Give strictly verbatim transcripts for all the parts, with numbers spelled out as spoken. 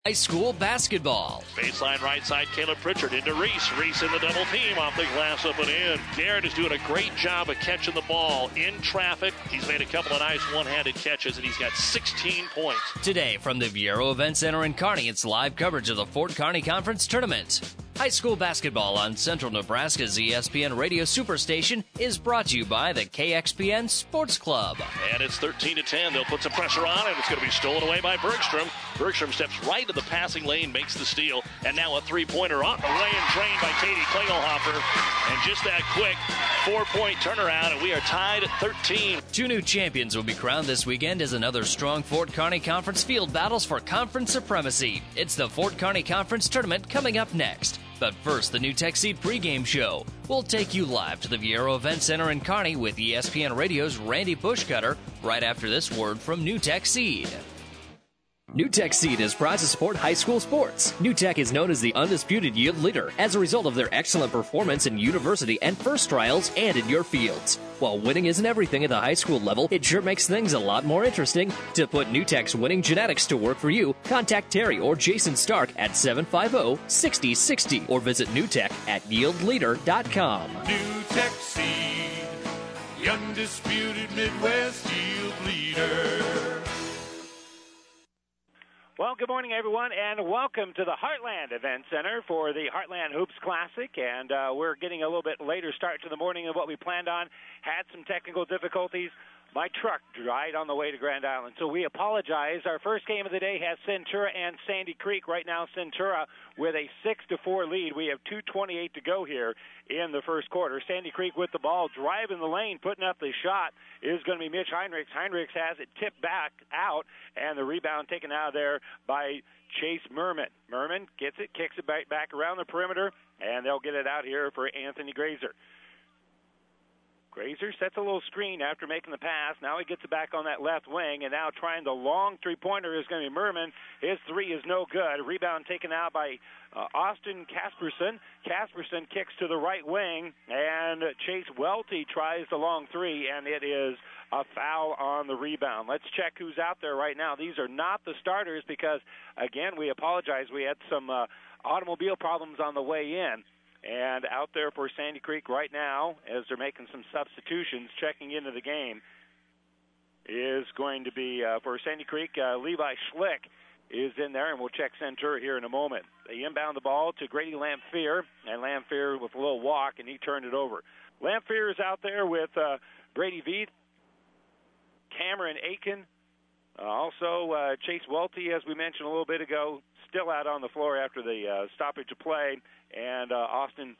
High school basketball. Baseline right side, Caleb Pritchard into Reese. Reese in the double team off the glass up and in. Garrett is doing a great job of catching the ball in traffic. He's made a couple of nice one-handed catches, and he's got sixteen points. Today from the Viero Event Center in Kearney, it's live coverage of the Fort Kearney Conference Tournament. High school basketball on Central Nebraska's E S P N Radio Superstation is brought to you by the K X P N Sports Club. And it's thirteen to ten. They'll put some pressure on, and it's going to be stolen away by Bergstrom. Bergstrom steps right to the passing lane, makes the steal, and now a three-pointer on the way and trained by Katie Klingelhofer. And just that quick four-point turnaround, and we are tied at thirteen. Two new champions will be crowned this weekend as another strong Fort Kearney Conference field battles for conference supremacy. It's the Fort Kearney Conference Tournament coming up next. But first, the New Tech Seed pregame show. We'll take you live to the Viero Event Center in Kearney with E S P N Radio's Randy Bushcutter right after this word from New Tech Seed. New Tech Seed is proud to support high school sports. New Tech is known as the undisputed yield leader as a result of their excellent performance in university and first trials and in your fields. While winning isn't everything at the high school level, it sure makes things a lot more interesting. To put New Tech's winning genetics to work for you, contact Terry or Jason Stark at seven five zero, six zero six zero or visit newtech at yield leader dot com. New Tech Seed, the undisputed Midwest yield leader. Well, good morning, everyone, and welcome to the Heartland Event Center for the Heartland Hoops Classic. And uh, we're getting a little bit later start to the morning than what we planned on. Had some technical difficulties. My truck died on the way to Grand Island, so we apologize. Our first game of the day has Centura and Sandy Creek. Right now, Centura with a six to four lead. We have two twenty-eight to go here in the first quarter. Sandy Creek with the ball, driving the lane, putting up the shot is going to be Mitch Heinrichs. Heinrichs has it tipped back out, and the rebound taken out of there by Chase Merman. Merman gets it, kicks it back, back around the perimeter, and they'll get it out here for Anthony Grazer. Grazer sets a little screen after making the pass. Now he gets it back on that left wing, and now trying the long three-pointer is going to be Merman. His three is no good. Rebound taken out by uh, Austin Casperson. Casperson kicks to the right wing, and Chase Welty tries the long three, and it is a foul on the rebound. Let's check who's out there right now. These are not the starters because, again, we apologize. We had some uh, automobile problems on the way in. And out there for Sandy Creek right now, as they're making some substitutions, checking into the game, is going to be, uh, for Sandy Creek, uh, Levi Schlick is in there, and we'll check Centura here in a moment. They inbound the ball to Grady Lamphere, and Lamphere with a little walk, and he turned it over. Lamphere is out there with uh, Brady Veith, Cameron Aiken, uh, also uh, Chase Welty, as we mentioned a little bit ago, still out on the floor after the uh, stoppage of play, and uh, Austin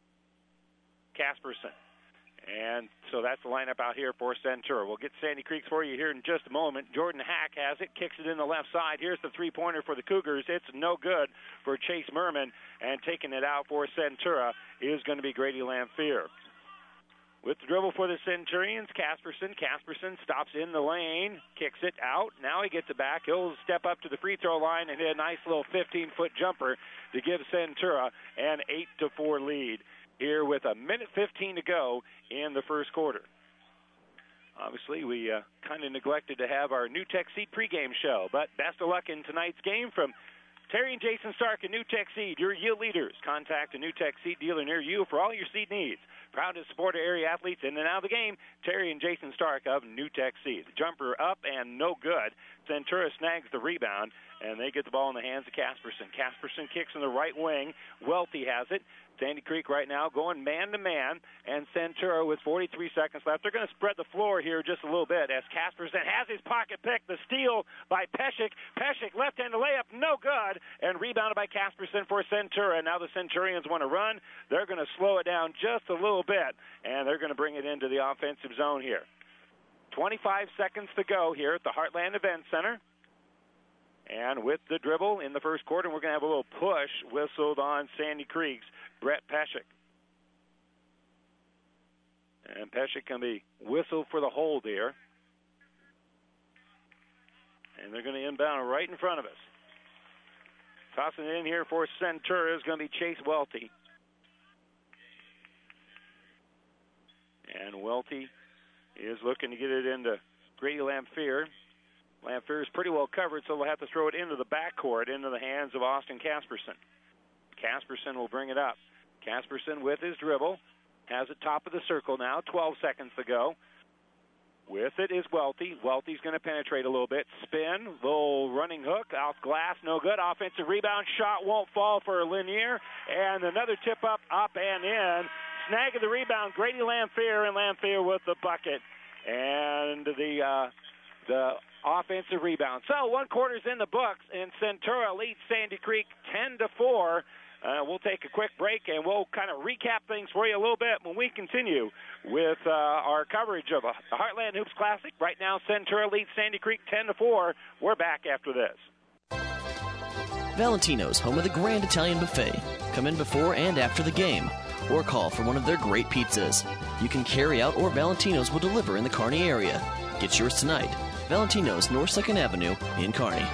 Casperson. And so that's the lineup out here for Centura. We'll get Sandy Creek for you here in just a moment. Jordan Hack has it, kicks it in the left side. Here's the three-pointer for the Cougars. It's no good for Chase Merman, and taking it out for Centura is going to be Grady Lamphere. With the dribble for the Centurions, Casperson. Casperson stops in the lane, kicks it out. Now he gets it back. He'll step up to the free throw line and hit a nice little fifteen-foot jumper to give Centura an eight to four lead here with a minute fifteen to go in the first quarter. Obviously, we uh, kind of neglected to have our New Tech Seed pregame show, but best of luck in tonight's game from Terry and Jason Stark and New Tech Seed, your yield leaders. Contact a New Tech Seed dealer near you for all your seed needs. Proud to support our area athletes in and out of the game. Terry and Jason Stark of New Tech Seed. Jumper up and no good. Centura snags the rebound, and they get the ball in the hands of Casperson. Casperson kicks in the right wing. Welty has it. Sandy Creek right now going man-to-man, and Centura with forty-three seconds left. They're going to spread the floor here just a little bit as Casperson has his pocket pick. The steal by Peshek. Peshek left-handed layup, no good, and rebounded by Casperson for Centura. Now the Centurions want to run. They're going to slow it down just a little bit, and they're going to bring it into the offensive zone here. twenty-five seconds to go here at the Heartland Event Center. And with the dribble in the first quarter, we're going to have a little push whistled on Sandy Creek's Brett Peshek. And Peshek can be whistled for the hold here. And they're going to inbound right in front of us. Tossing it in here for Centura is going to be Chase Welty. And Welty is looking to get it into Grady Lamphere. Lamphere is pretty well covered, so they'll have to throw it into the backcourt, into the hands of Austin Casperson. Casperson will bring it up. Casperson with his dribble. Has it top of the circle now. twelve seconds to go. With it is Welty. Welty's going to penetrate a little bit. Spin, little running hook, off glass, no good. Offensive rebound, shot won't fall for Lanier. And another tip up, up and in. Snag of the rebound, Grady Lamphere, and Lamphere with the bucket. And the uh, the offensive rebound. So one quarter's in the books, and Centura leads Sandy Creek ten to four. Uh, we'll take a quick break, and we'll kind of recap things for you a little bit when we continue with uh, our coverage of a Heartland Hoops Classic. Right now, Centura leads Sandy Creek ten to four. We're back after this. Valentino's, home of the Grand Italian Buffet. Come in before and after the game, or call for one of their great pizzas. You can carry out, or Valentino's will deliver in the Kearney area. Get yours tonight. Valentino's, North second Avenue in Kearney.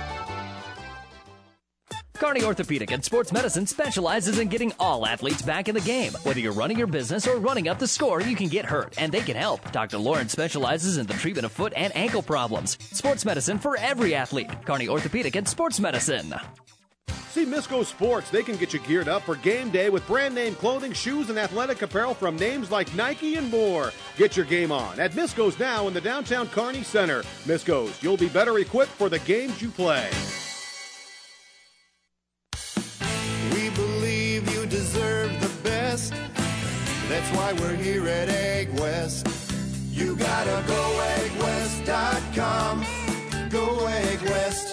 Kearney Orthopedic and Sports Medicine specializes in getting all athletes back in the game. Whether you're running your business or running up the score, you can get hurt, and they can help. Doctor Lawrence specializes in the treatment of foot and ankle problems. Sports medicine for every athlete. Kearney Orthopedic and Sports Medicine. See Misco Sports. They can get you geared up for game day with brand name clothing, shoes, and athletic apparel from names like Nike and more. Get your game on at Misco's now in the downtown Kearney Center. Misco's, you'll be better equipped for the games you play. We believe you deserve the best. That's why we're here at Egg West. You gotta go egg west dot com. Go Egg West.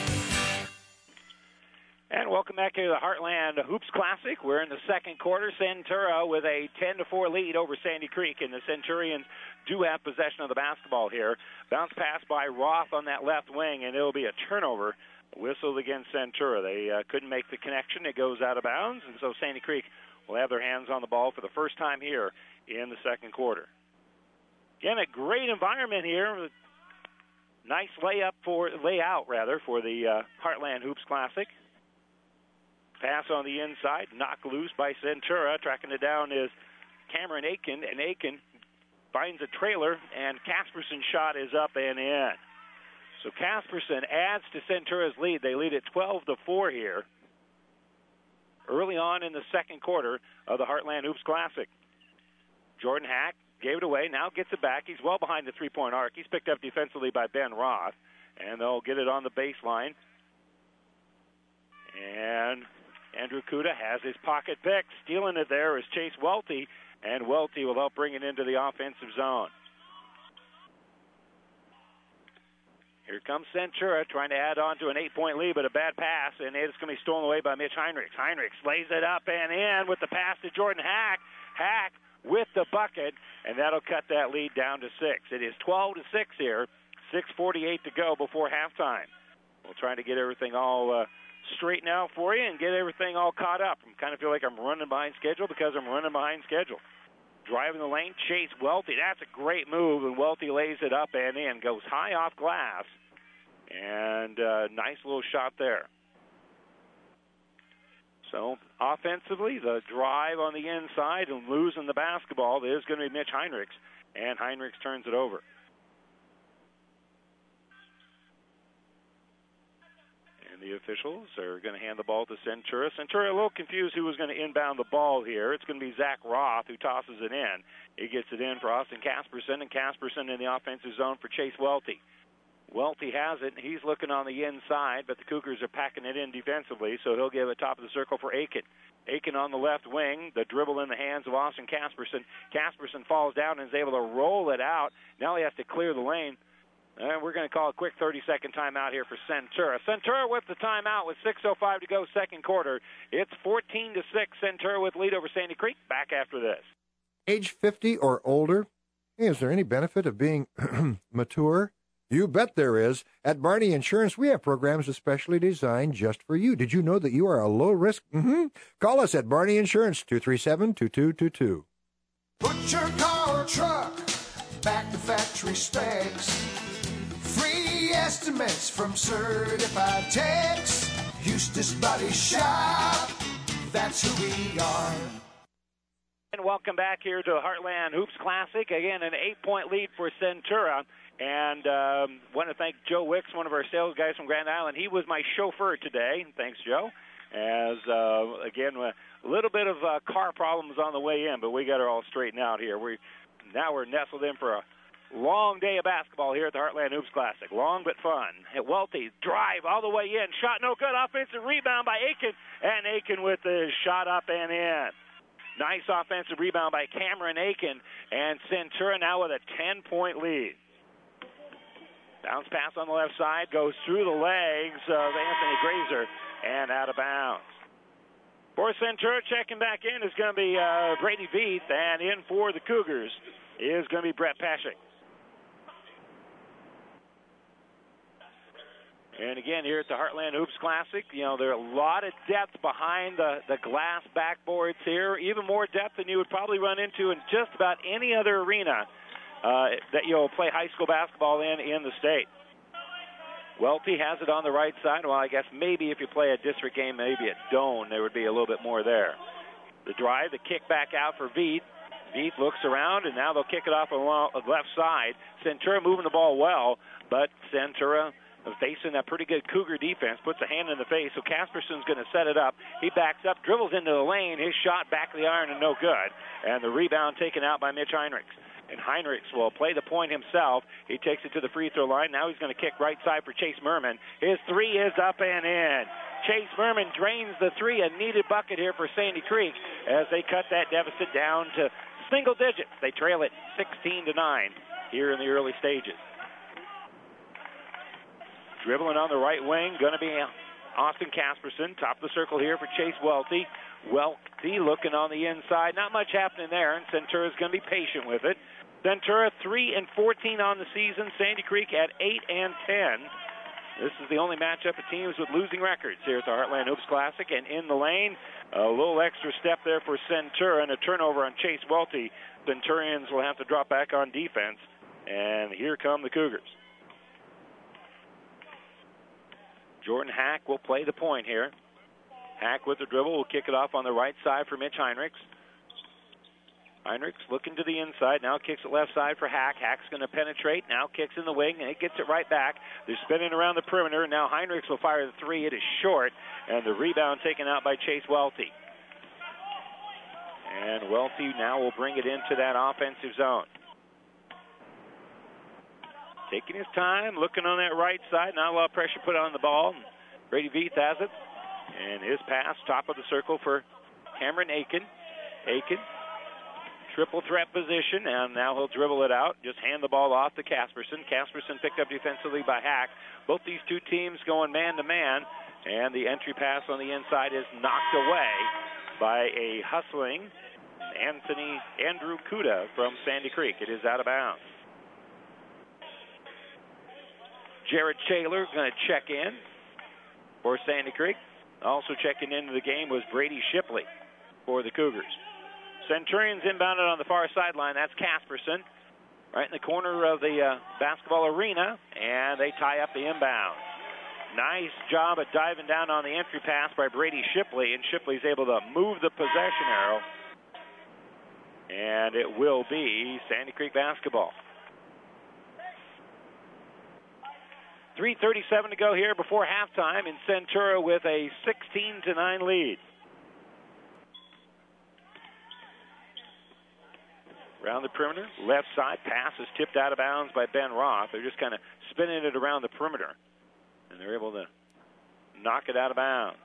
And welcome back to the Heartland Hoops Classic. We're in the second quarter. Centura with a ten to four lead over Sandy Creek, and the Centurions do have possession of the basketball here. Bounce pass by Roth on that left wing, and it'll be a turnover. Whistled against Centura. They uh, couldn't make the connection. It goes out of bounds, and so Sandy Creek will have their hands on the ball for the first time here in the second quarter. Again, a great environment here. Nice layup for layout rather for the uh, Heartland Hoops Classic. Pass on the inside, knocked loose by Centura. Tracking it down is Cameron Aiken, and Aiken finds a trailer, and Casperson's shot is up and in. So Casperson adds to Centura's lead. They lead at twelve to four here early on in the second quarter of the Heartland Hoops Classic. Jordan Hack gave it away, now gets it back. He's well behind the three-point arc. He's picked up defensively by Ben Roth, and they'll get it on the baseline. And Andrew Kuda has his pocket pick. Stealing it there is Chase Welty, and Welty will help bring it into the offensive zone. Here comes Centura trying to add on to an eight-point lead, but a bad pass, and it's going to be stolen away by Mitch Heinrichs. Heinrichs lays it up and in with the pass to Jordan Hack. Hack with the bucket, and that'll cut that lead down to six. It is twelve to six here, six forty-eight to go before halftime. We'll try to get everything all uh, straightened out for you and get everything all caught up. I kind of feel like I'm running behind schedule because I'm running behind schedule. Driving the lane, Chase Welty. That's a great move, and Welty lays it up and in. Goes high off glass, and uh, nice little shot there. So, offensively, the drive on the inside and losing the basketball, there's going to be Mitch Heinrichs, and Heinrichs turns it over. The officials are going to hand the ball to Centura. Centura a little confused who was going to inbound the ball here. It's going to be Zach Roth who tosses it in. He gets it in for Austin Casperson, and Casperson in the offensive zone for Chase Welty. Welty has it, and he's looking on the inside, but the Cougars are packing it in defensively, so he'll give it top of the circle for Aiken. Aiken on the left wing, the dribble in the hands of Austin Casperson. Casperson falls down and is able to roll it out. Now he has to clear the lane. And we're going to call a quick thirty-second timeout here for Centura. Centura with the timeout with six oh five to go second quarter. It's fourteen to six, Centura with lead over Sandy Creek. Back after this. Age fifty or older? Hey, is there any benefit of being mature? You bet there is. At Barney Insurance, we have programs especially designed just for you. Did you know that you are a low risk? Mm-hmm. Call us at Barney Insurance, two three seven, two two two two. Put your car or truck back to factory specs. Free estimates from certified techs. Eustace Body Shop, that's who we are. And welcome back here to Heartland Hoops Classic. Again, an eight-point lead for Centura. And um, want to thank Joe Wicks, one of our sales guys from Grand Island. He was my chauffeur today. Thanks, Joe. As, uh, again, a little bit of uh, car problems on the way in, but we got it all straightened out here. We Now we're nestled in for a long day of basketball here at the Heartland Hoops Classic. Long but fun. At Welty, drive all the way in. Shot no good. Offensive rebound by Aiken. And Aiken with the shot up and in. Nice offensive rebound by Cameron Aiken. And Centura now with a ten-point lead. Bounce pass on the left side. Goes through the legs of Anthony Grazer. And out of bounds. For Centura, checking back in is going to be uh, Brady Veith. And in for the Cougars is going to be Brett Paschik. And again, here at the Heartland Hoops Classic, you know, there are a lot of depth behind the, the glass backboards here, even more depth than you would probably run into in just about any other arena uh, that you'll play high school basketball in in the state. Welty has it on the right side. Well, I guess maybe if you play a district game, maybe at Doane, there would be a little bit more there. The drive, the kick back out for Veith. Veith looks around, and now they'll kick it off on the left side. Centura moving the ball well, but Centura facing a pretty good Cougar defense, puts a hand in the face, so Casperson's going to set it up. He backs up, dribbles into the lane, his shot back of the iron and no good, and the rebound taken out by Mitch Heinrichs. And Heinrichs will play the point himself. He takes it to the free throw line. Now he's going to kick right side for Chase Merman. His three is up and in. Chase Merman drains the three, a needed bucket here for Sandy Creek as they cut that deficit down to single digits. They trail it sixteen to nine here in the early stages. Dribbling on the right wing, going to be Austin Casperson. Top of the circle here for Chase Welty. Welty looking on the inside. Not much happening there, and Centura's going to be patient with it. Centura three and fourteen on the season. Sandy Creek at eight and ten. This is the only matchup of teams with losing records here at the Heartland Hoops Classic. And in the lane, a little extra step there for Centura and a turnover on Chase Welty. Centurions will have to drop back on defense. And here come the Cougars. Jordan Hack will play the point here. Hack with the dribble will kick it off on the right side for Mitch Heinrichs. Heinrichs looking to the inside. Now kicks it left side for Hack. Hack's going to penetrate. Now kicks in the wing, and he gets it right back. They're spinning around the perimeter. Now Heinrichs will fire the three. It is short, and the rebound taken out by Chase Welty. And Welty now will bring it into that offensive zone. Taking his time, looking on that right side. Not a lot of pressure put on the ball. Brady Veith has it. And his pass, top of the circle for Cameron Aiken. Aiken, triple threat position, and now he'll dribble it out. Just hand the ball off to Casperson. Casperson picked up defensively by Hack. Both these two teams going man-to-man, and the entry pass on the inside is knocked away by a hustling Anthony Andrew Kuda from Sandy Creek. It is out of bounds. Jared Taylor going to check in for Sandy Creek. Also checking into the game was Brady Shipley for the Cougars. Centurions inbounded on the far sideline. That's Casperson right in the corner of the uh, basketball arena, and they tie up the inbound. Nice job of diving down on the entry pass by Brady Shipley, and Shipley's able to move the possession arrow, and it will be Sandy Creek basketball. three thirty-seven to go here before halftime, and Centura with a sixteen to nine lead. Around the perimeter, left side, pass is tipped out of bounds by Ben Roth. They're just kind of spinning it around the perimeter, and they're able to knock it out of bounds.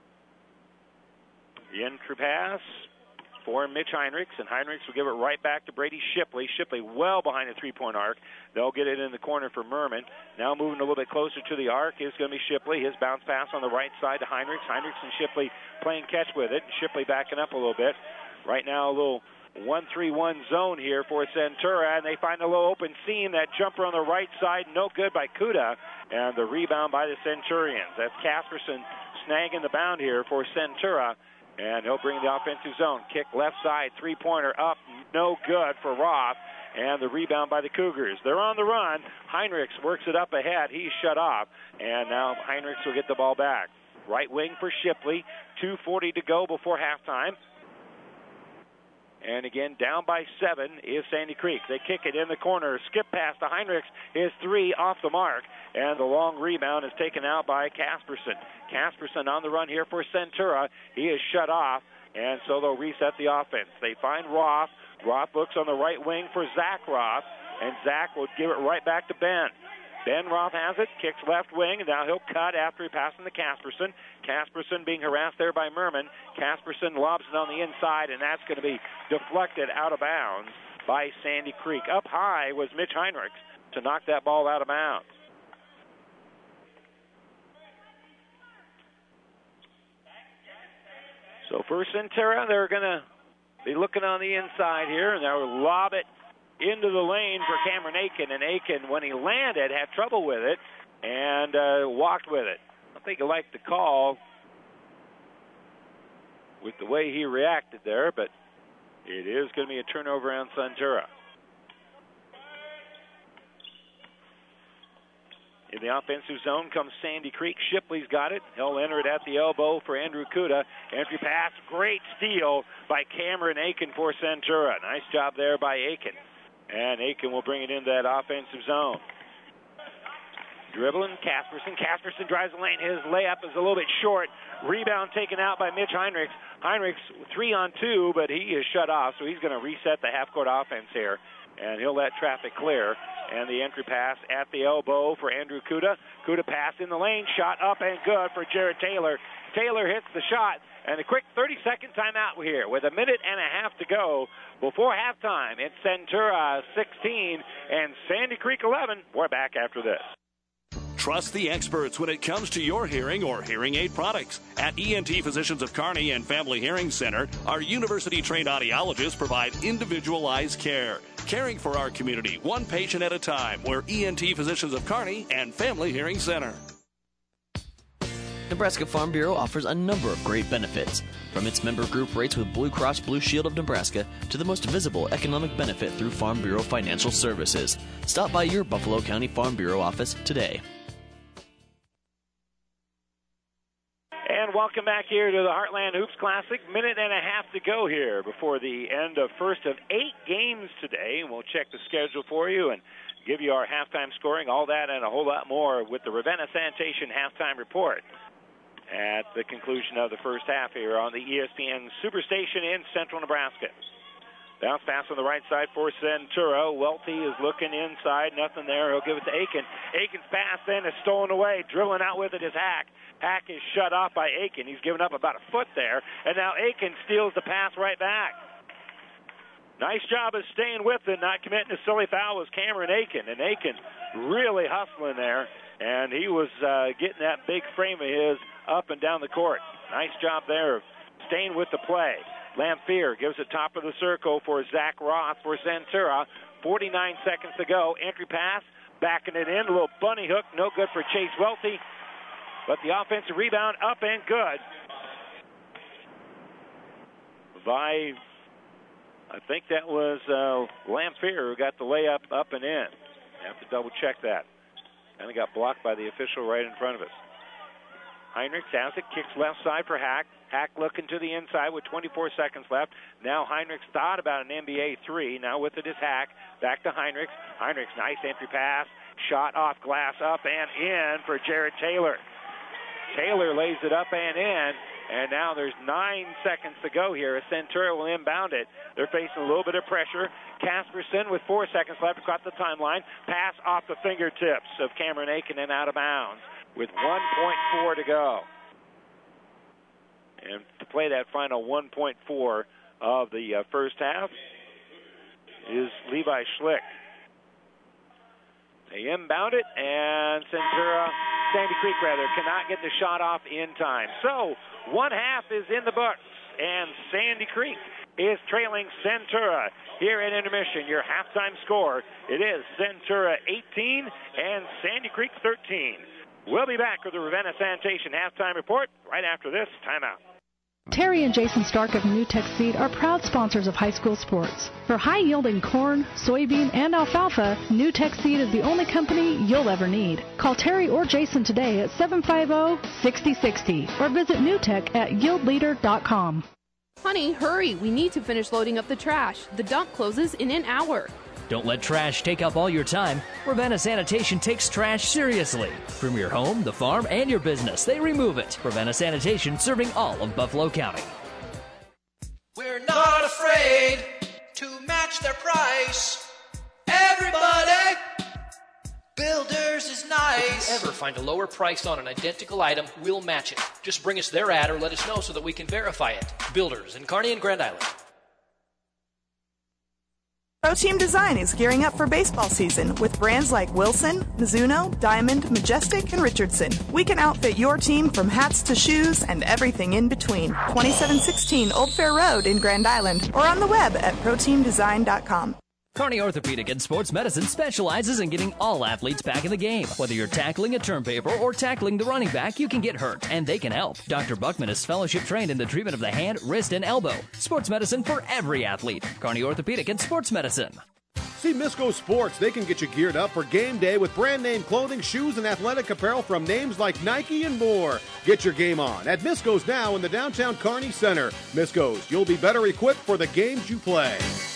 The entry pass for Mitch Heinrichs, and Heinrichs will give it right back to Brady Shipley. Shipley well behind the three-point arc. They'll get it in the corner for Merman. Now moving a little bit closer to the arc is going to be Shipley. His bounce pass on the right side to Heinrichs. Heinrichs and Shipley playing catch with it. Shipley backing up a little bit. Right now a little one three one zone here for Centura, and they find a little open seam. That jumper on the right side, no good by Kuda, and the rebound by the Centurions. That's Casperson snagging the bound here for Centura. And he'll bring the offensive zone. Kick left side, three-pointer up, no good for Roth. And the rebound by the Cougars. They're on the run. Heinrichs works it up ahead. He's shut off. And now Heinrichs will get the ball back. Right wing for Shipley. two forty to go before halftime. And again, down by seven is Sandy Creek. They kick it in the corner. Skip pass to Heinrichs is three off the mark. And the long rebound is taken out by Casperson. Casperson on the run here for Centura. He is shut off, and so they'll reset the offense. They find Roth. Roth looks on the right wing for Zach Roth, and Zach will give it right back to Ben. Ben Roth has it, kicks left wing, and now he'll cut after he passes to Casperson. Casperson being harassed there by Merman. Casperson lobs it on the inside, and that's going to be deflected out of bounds by Sandy Creek. Up high was Mitch Heinrichs to knock that ball out of bounds. So for Centura, they're going to be looking on the inside here, and they'll lob it into the lane for Cameron Aiken. And Aiken, when he landed, had trouble with it and uh, walked with it. I think he liked the call with the way he reacted there, but it is going to be a turnover on Centura. In the offensive zone comes Sandy Creek. Shipley's got it. He'll enter it at the elbow for Andrew Kuda. Entry pass, great steal by Cameron Aiken for Centura. Nice job there by Aiken. And Aiken will bring it into that offensive zone. Dribbling, Casperson. Casperson drives the lane. His layup is a little bit short. Rebound taken out by Mitch Heinrichs. Heinrichs three on two, but he is shut off, so he's going to reset the half-court offense here. And he'll let traffic clear. And the entry pass at the elbow for Andrew Kuda. Kuda pass in the lane, shot up and good for Jared Taylor. Taylor hits the shot, and a quick thirty-second timeout here with a minute and a half to go before halftime. It's Centura sixteen and Sandy Creek eleven. We're back after this. Trust the experts when it comes to your hearing or hearing aid products. At E N T Physicians of Kearney and Family Hearing Center, our university-trained audiologists provide individualized care, caring for our community one patient at a time. We're E N T Physicians of Kearney and Family Hearing Center. Nebraska Farm Bureau offers a number of great benefits, from its member group rates with Blue Cross Blue Shield of Nebraska to the most visible economic benefit through Farm Bureau Financial Services. Stop by your Buffalo County Farm Bureau office today. And welcome back here to the Heartland Hoops Classic. Minute and a half to go here before the end of first of eight games today. And we'll check the schedule for you and give you our halftime scoring, all that and a whole lot more with the Ravenna Sanitation halftime report at the conclusion of the first half here on the E S P N Superstation in central Nebraska. Bounce pass on the right side for Centura. Welty is looking inside. Nothing there. He'll give it to Aiken. Aiken's pass then is stolen away. Dribbling out with it is Hack. Hack is shut off by Aiken. He's given up about a foot there. And now Aiken steals the pass right back. Nice job of staying with it, not committing a silly foul was Cameron Aiken. And Aiken really hustling there. And he was uh, getting that big frame of his up and down the court. Nice job there of staying with the play. Lamphere gives it top of the circle for Zach Roth for Centura. forty-nine seconds to go. Entry pass, backing it in. A little bunny hook, no good for Chase Welty. But the offensive rebound up and good by, I think that was uh, Lamphere who got the layup up and in. I have to double check that. And it got blocked by the official right in front of us. Heinrichs has it, kicks left side for Hack. Hack looking to the inside with twenty-four seconds left. Now Heinrichs thought about an N B A three. Now with it is Hack. Back to Heinrichs. Heinrichs, nice entry pass. Shot off glass, up and in for Jared Taylor. Taylor lays it up and in. And now there's nine seconds to go here as Centura will inbound it. They're facing a little bit of pressure. Casperson with four seconds left across the timeline. Pass off the fingertips of Cameron Aiken and out of bounds with one point four to go. And to play that final one point four of the uh, first half is Levi Schlick. They inbound it, and Centura, Sandy Creek rather, cannot get the shot off in time. So one half is in the books, and Sandy Creek is trailing Centura here at intermission. Your halftime score, it is Centura eighteen and Sandy Creek thirteen. We'll be back with the Ravenna Sanitation halftime report right after this timeout. Terry and Jason Stark of NewTek Seed are proud sponsors of high school sports. For high-yielding corn, soybean, and alfalfa, NewTek Seed is the only company you'll ever need. Call Terry or Jason today at seven five zero, six zero six zero or visit NewTek at yield leader dot com. Honey, hurry. We need to finish loading up the trash. The dump closes in an hour. Don't let trash take up all your time. Ravenna Sanitation takes trash seriously. From your home, the farm, and your business, they remove it. Ravenna Sanitation, serving all of Buffalo County. We're not afraid to match their price. Everybody, Builders is nice. If you ever find a lower price on an identical item, we'll match it. Just bring us their ad or let us know so that we can verify it. Builders in Kearney and Grand Island. Pro Team Design is gearing up for baseball season with brands like Wilson, Mizuno, Diamond, Majestic, and Richardson. We can outfit your team from hats to shoes and everything in between. twenty-seven sixteen Old Fair Road in Grand Island or on the web at pro team design dot com. Kearney Orthopedic and Sports Medicine specializes in getting all athletes back in the game. Whether you're tackling a turn paper or tackling the running back, you can get hurt, and they can help. Doctor Buckman is fellowship trained in the treatment of the hand, wrist, and elbow. Sports medicine for every athlete. Kearney Orthopedic and Sports Medicine. See Misco Sports. They can get you geared up for game day with brand name clothing, shoes, and athletic apparel from names like Nike and more. Get your game on at Misco's now in the downtown Kearney Center. Misco's, you'll be better equipped for the games you play.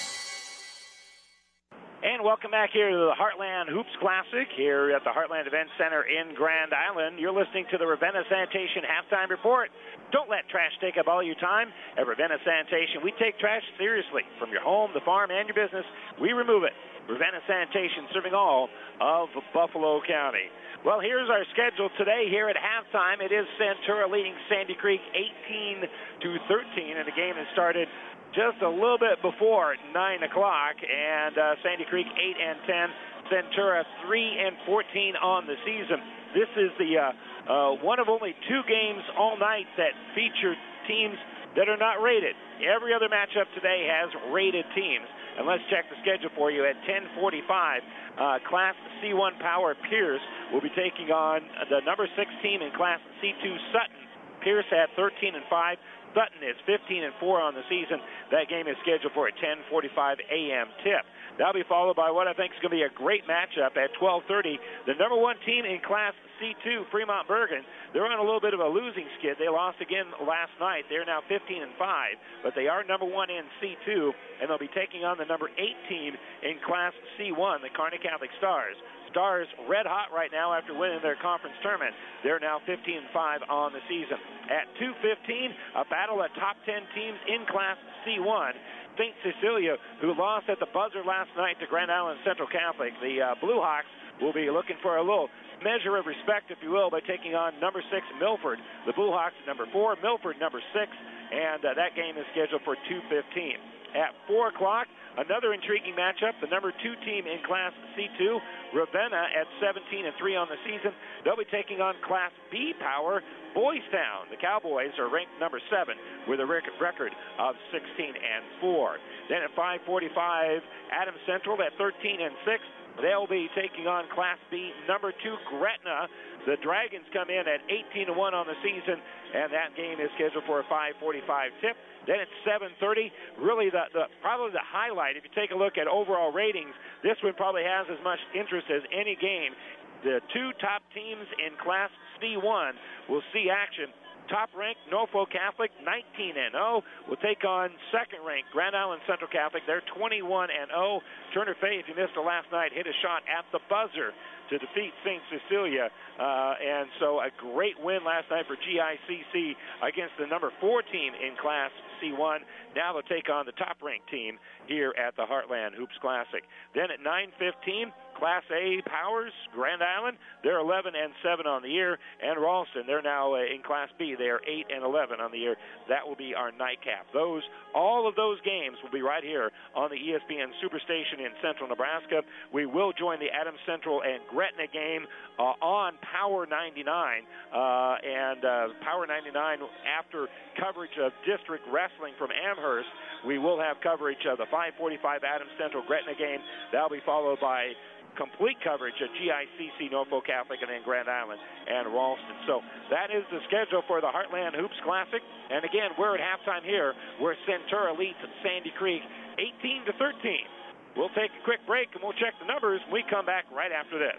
And welcome back here to the Heartland Hoops Classic here at the Heartland Event Center in Grand Island. You're listening to the Ravenna Sanitation Halftime Report. Don't let trash take up all your time. At Ravenna Sanitation, we take trash seriously. From your home, the farm, and your business, we remove it. Ravenna Sanitation, serving all of Buffalo County. Well, here's our schedule today here at halftime. It is Centura leading Sandy Creek eighteen to thirteen, and the game has started just a little bit before nine o'clock, and uh, Sandy Creek eight and ten, Centura three and fourteen on the season. This is the uh, uh, one of only two games all night that feature teams that are not rated. Every other matchup today has rated teams. And let's check the schedule for you. At ten forty-five, uh, Class C one Power Pierce will be taking on the number six team in Class C two Sutton. Pierce at thirteen and five. Sutton is fifteen and four on the season. That game is scheduled for a ten forty-five a.m. tip. That'll be followed by what I think is going to be a great matchup at twelve thirty. The number one team in Class C two, Fremont Bergan, they're on a little bit of a losing skid. They lost again last night. They're now fifteen and five, but they are number one in C two, and they'll be taking on the number eight team in Class C one, the Kearney Catholic Stars. Stars red hot right now after winning their conference tournament. They're now fifteen and five on the season. At two fifteen, a battle of top ten teams in Class C one. Saint Cecilia, who lost at the buzzer last night to Grand Island Central Catholic. The uh, Blue Hawks will be looking for a little measure of respect, if you will, by taking on number six Milford. The Blue Hawks number four, Milford number six, and uh, that game is scheduled for two fifteen. At four o'clock, another intriguing matchup. The number two team in Class C two, Ravenna, at seventeen and three on the season. They'll be taking on Class B Power, Boys Town. The Cowboys are ranked number seven with a record of sixteen and four. Then at five forty-five, Adams Central at thirteen and six. They'll be taking on Class B number two Gretna. The Dragons come in at eighteen and one on the season, and that game is scheduled for a five forty-five tip. Then at seven thirty, really the, the probably the highlight. If you take a look at overall ratings, this one probably has as much interest as any game. The two top teams in Class C one will see action. Top-ranked Norfolk Catholic, nineteen and oh, will take on second-ranked Grand Island Central Catholic. They're twenty-one and oh. Turner Fay, if you missed it last night, hit a shot at the buzzer to defeat Saint Cecilia. Uh, and so a great win last night for G I C C against the number four team in Class C one. Now they'll take on the top-ranked team here at the Heartland Hoops Classic. Then at nine fifteen, Class A Powers, Grand Island, they're eleven and seven on the year. And Ralston, they're now uh, in Class B. They are eight and eleven on the year. That will be our nightcap. Those, all of those games will be right here on the E S P N Superstation in central Nebraska. We will join the Adams Central and Gretna game uh, on Power ninety-nine. Uh, and uh, Power ninety-nine, after coverage of district wrestling from Amherst, we will have coverage of the five forty-five Adams Central Gretna game. That'll be followed by complete coverage of G I C C, Norfolk Catholic, and then Grand Island and Ralston. So that is the schedule for the Heartland Hoops Classic. And again, we're at halftime here where Centura leads Sandy Creek eighteen to thirteen. We'll take a quick break and we'll check the numbers when we come back right after this.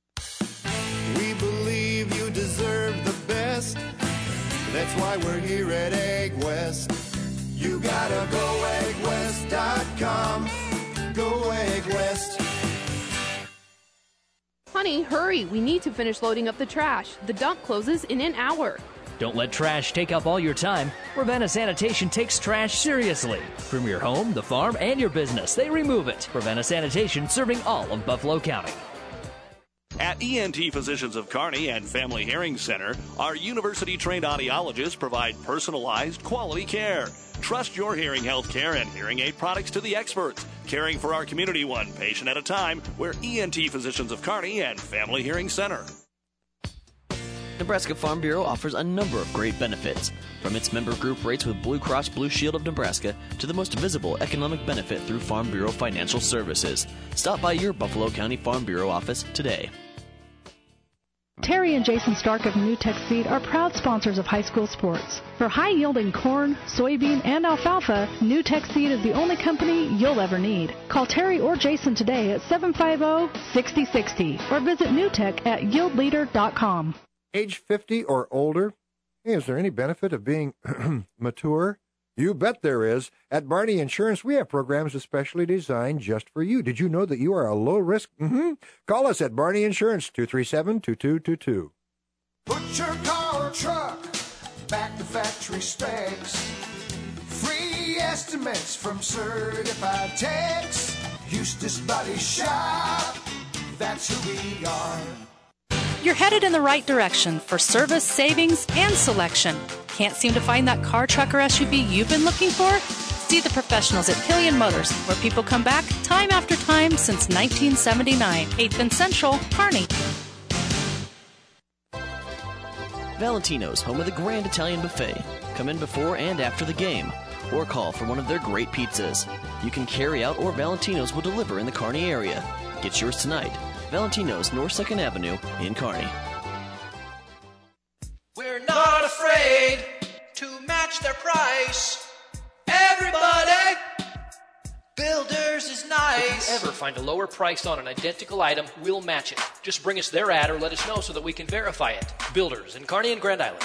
We believe you deserve the best. That's why we're here at Egg West. You gotta go egg west dot com. Go Egg West. Honey, hurry. We need to finish loading up the trash. The dump closes in an hour. Don't let trash take up all your time. Ravenna Sanitation takes trash seriously. From your home, the farm, and your business, they remove it. Ravenna Sanitation, serving all of Buffalo County. At E N T Physicians of Kearney and Family Hearing Center, our university-trained audiologists provide personalized, quality care. Trust your hearing health care and hearing aid products to the experts, caring for our community one patient at a time. We're E N T Physicians of Kearney and Family Hearing Center. Nebraska Farm Bureau offers a number of great benefits, from its member group rates with Blue Cross Blue Shield of Nebraska to the most visible economic benefit through Farm Bureau Financial Services. Stop by your Buffalo County Farm Bureau office today. Terry and Jason Stark of NewTek Seed are proud sponsors of high school sports. For high-yielding corn, soybean, and alfalfa, NewTek Seed is the only company you'll ever need. Call Terry or Jason today at seven five zero, six zero six zero or visit newtek at yield leader dot com. Age fifty or older? Hey, is there any benefit of being mature? You bet there is. At Barney Insurance, we have programs especially designed just for you. Did you know that you are a low risk? Mm-hmm. Call us at Barney Insurance, two three seven, two two two two. Put your car or truck back to factory specs. Free estimates from certified techs. Eustace Body Shop, that's who we are. You're headed in the right direction for service, savings, and selection. Can't seem to find that car, truck, or S U V you've been looking for? See the professionals at Killian Motors, where people come back time after time since nineteen seventy-nine. eighth and Central, Kearney. Valentino's, home of the Grand Italian Buffet. Come in before and after the game, or call for one of their great pizzas. You can carry out, or Valentino's will deliver in the Kearney area. Get yours tonight. Valentino's, North second Avenue in Kearney. We're not afraid to match their price. Everybody, Builders is nice. If you ever find a lower price on an identical item, we'll match it. Just bring us their ad or let us know so that we can verify it. Builders in Kearney and Grand Island.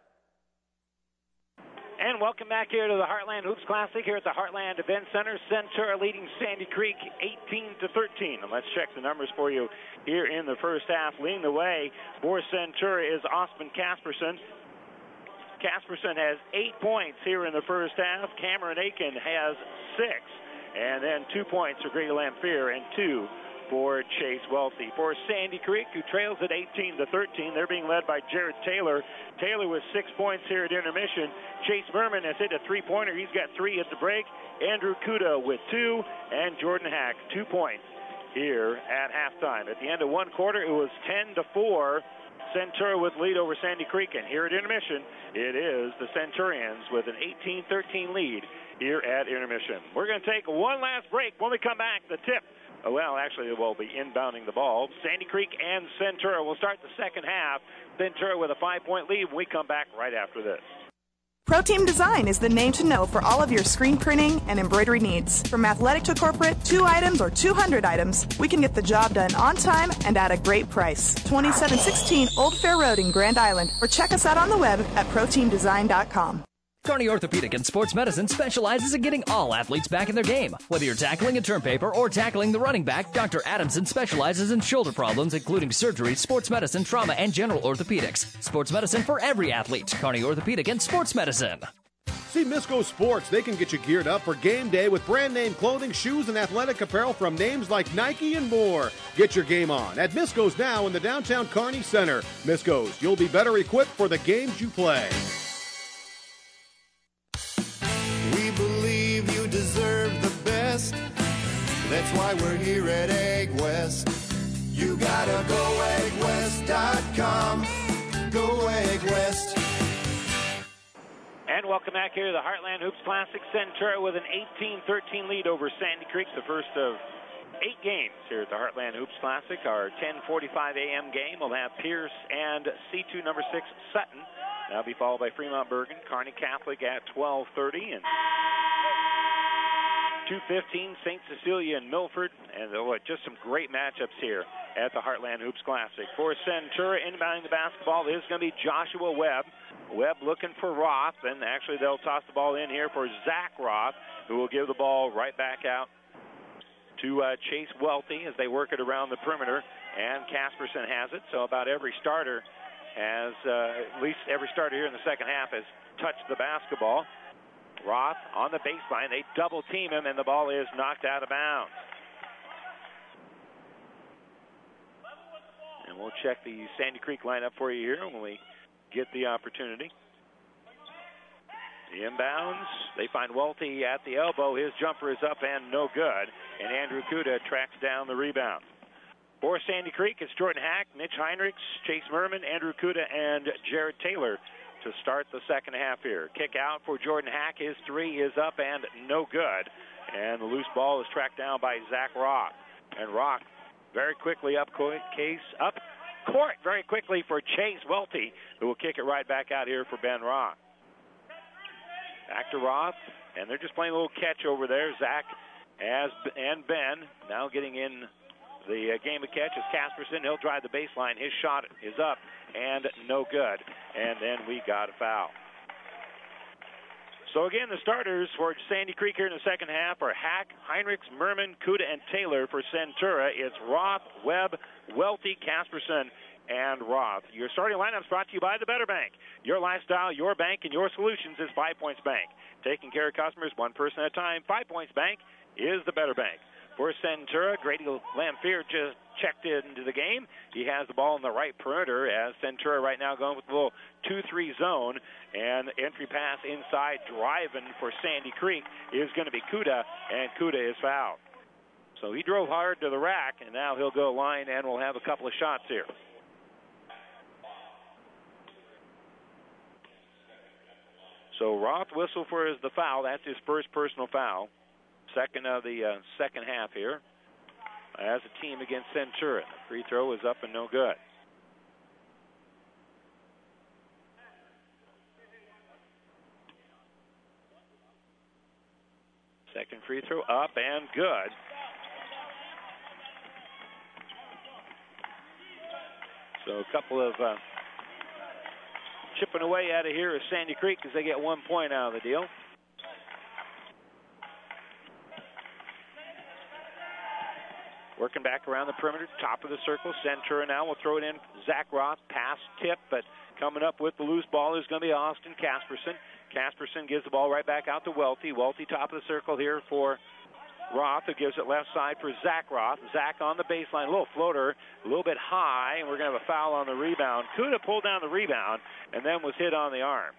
And welcome back here to the Heartland Hoops Classic here at the Heartland Event Center. Centura leading Sandy Creek eighteen to thirteen. And let's check the numbers for you here in the first half. Leading the way for Centura is Osman Casperson. Casperson has eight points here in the first half. Cameron Aiken has six. And then two points for Greg Lamphere and two for Chase Welty. For Sandy Creek, who trails at eighteen to thirteen, they're being led by Jared Taylor. Taylor with six points here at intermission. Chase Merman has hit a three-pointer. He's got three at the break. Andrew Kuda with two, and Jordan Hack, two points here at halftime. At the end of one quarter, it was ten to four. Centura with lead over Sandy Creek, and here at intermission, it is the Centurions with an eighteen thirteen lead here at intermission. We're going to take one last break. When we come back, the tip. Oh, well, actually, we'll be inbounding the ball. Sandy Creek and Centura will start the second half. Centura with a five-point lead when we come back right after this. ProTeam Design is the name to know for all of your screen printing and embroidery needs. From athletic to corporate, two items or two hundred items, we can get the job done on time and at a great price. twenty-seven sixteen Old Fair Road in Grand Island, or check us out on the web at pro team design dot com. Kearney Orthopedic and Sports Medicine specializes in getting all athletes back in their game. Whether you're tackling a term paper or tackling the running back, Doctor Adamson specializes in shoulder problems, including surgery, sports medicine, trauma, and general orthopedics. Sports medicine for every athlete. Kearney Orthopedic and Sports Medicine. See Misco Sports. They can get you geared up for game day with brand name clothing, shoes, and athletic apparel from names like Nike and more. Get your game on at Misco's now in the downtown Kearney Center. Misco's, you'll be better equipped for the games you play. We believe you deserve the best. That's why we're here at Egg West. You gotta go egg west dot com. Go Egg West. And welcome back here to the Heartland Hoops Classic. Centura with an eighteen thirteen lead over Sandy Creek, the first of eight games here at the Heartland Hoops Classic. Our ten forty-five a.m. game will have Pierce and C two number six Sutton. That'll be followed by Fremont Bergen, Kearney Catholic at twelve thirty, and two fifteen Saint Cecilia and Milford. And oh, just some great matchups here at the Heartland Hoops Classic. For Centura, inbounding the basketball is going to be Joshua Webb. Webb looking for Roth, and actually they'll toss the ball in here for Zach Roth, who will give the ball right back out to uh, Chase Welty as they work it around the perimeter, and Casperson has it. So about every starter has, uh, at least every starter here in the second half has touched the basketball. Roth on the baseline. They double team him, and the ball is knocked out of bounds. And we'll check the Sandy Creek lineup for you here when we get the opportunity. The inbounds, they find Welty at the elbow. His jumper is up and no good. And Andrew Kuda tracks down the rebound. For Sandy Creek, it's Jordan Hack, Mitch Heinrichs, Chase Merman, Andrew Kuda, and Jared Taylor to start the second half here. Kick out for Jordan Hack. His three is up and no good. And the loose ball is tracked down by Zach Roth. And Roth very quickly up case up court very quickly for Chase Welty, who will kick it right back out here for Ben Roth. Back to Roth, and they're just playing a little catch over there. Zach as and Ben now getting in the uh, game of catch is Casperson. He'll drive the baseline. His shot is up and no good. And then we got a foul. So again, the starters for Sandy Creek here in the second half are Hack, Heinrichs, Merman, Kuda, and Taylor. For Centura, it's Roth, Webb, Welty, Casperson, and Roth. Your starting lineup is brought to you by the Better Bank. Your lifestyle, your bank, and your solutions is Five Points Bank. Taking care of customers one person at a time, Five Points Bank is the Better Bank. For Centura, Grady Lamphere just checked into the game. He has the ball in the right perimeter as Centura right now going with a little two three zone. And entry pass inside driving for Sandy Creek is going to be Kuda, and Kuda is fouled. So he drove hard to the rack, and now he'll go line and we'll have a couple of shots here. So Roth whistle for his, the foul. That's his first personal foul. Second of the uh, second half here as a team against Centura. The free throw is up and no good. Second free throw up and good. So a couple of uh, chipping away out of here is Sandy Creek as they get one point out of the deal. Working back around the perimeter, top of the circle. Centura now will throw it in. Zach Roth, pass, tip, but coming up with the loose ball is going to be Austin Casperson. Casperson gives the ball right back out to Welty. Welty top of the circle here for Roth, who gives it left side for Zach Roth. Zach on the baseline, a little floater, a little bit high, and we're going to have a foul on the rebound. Kuda pulled down the rebound and then was hit on the arm.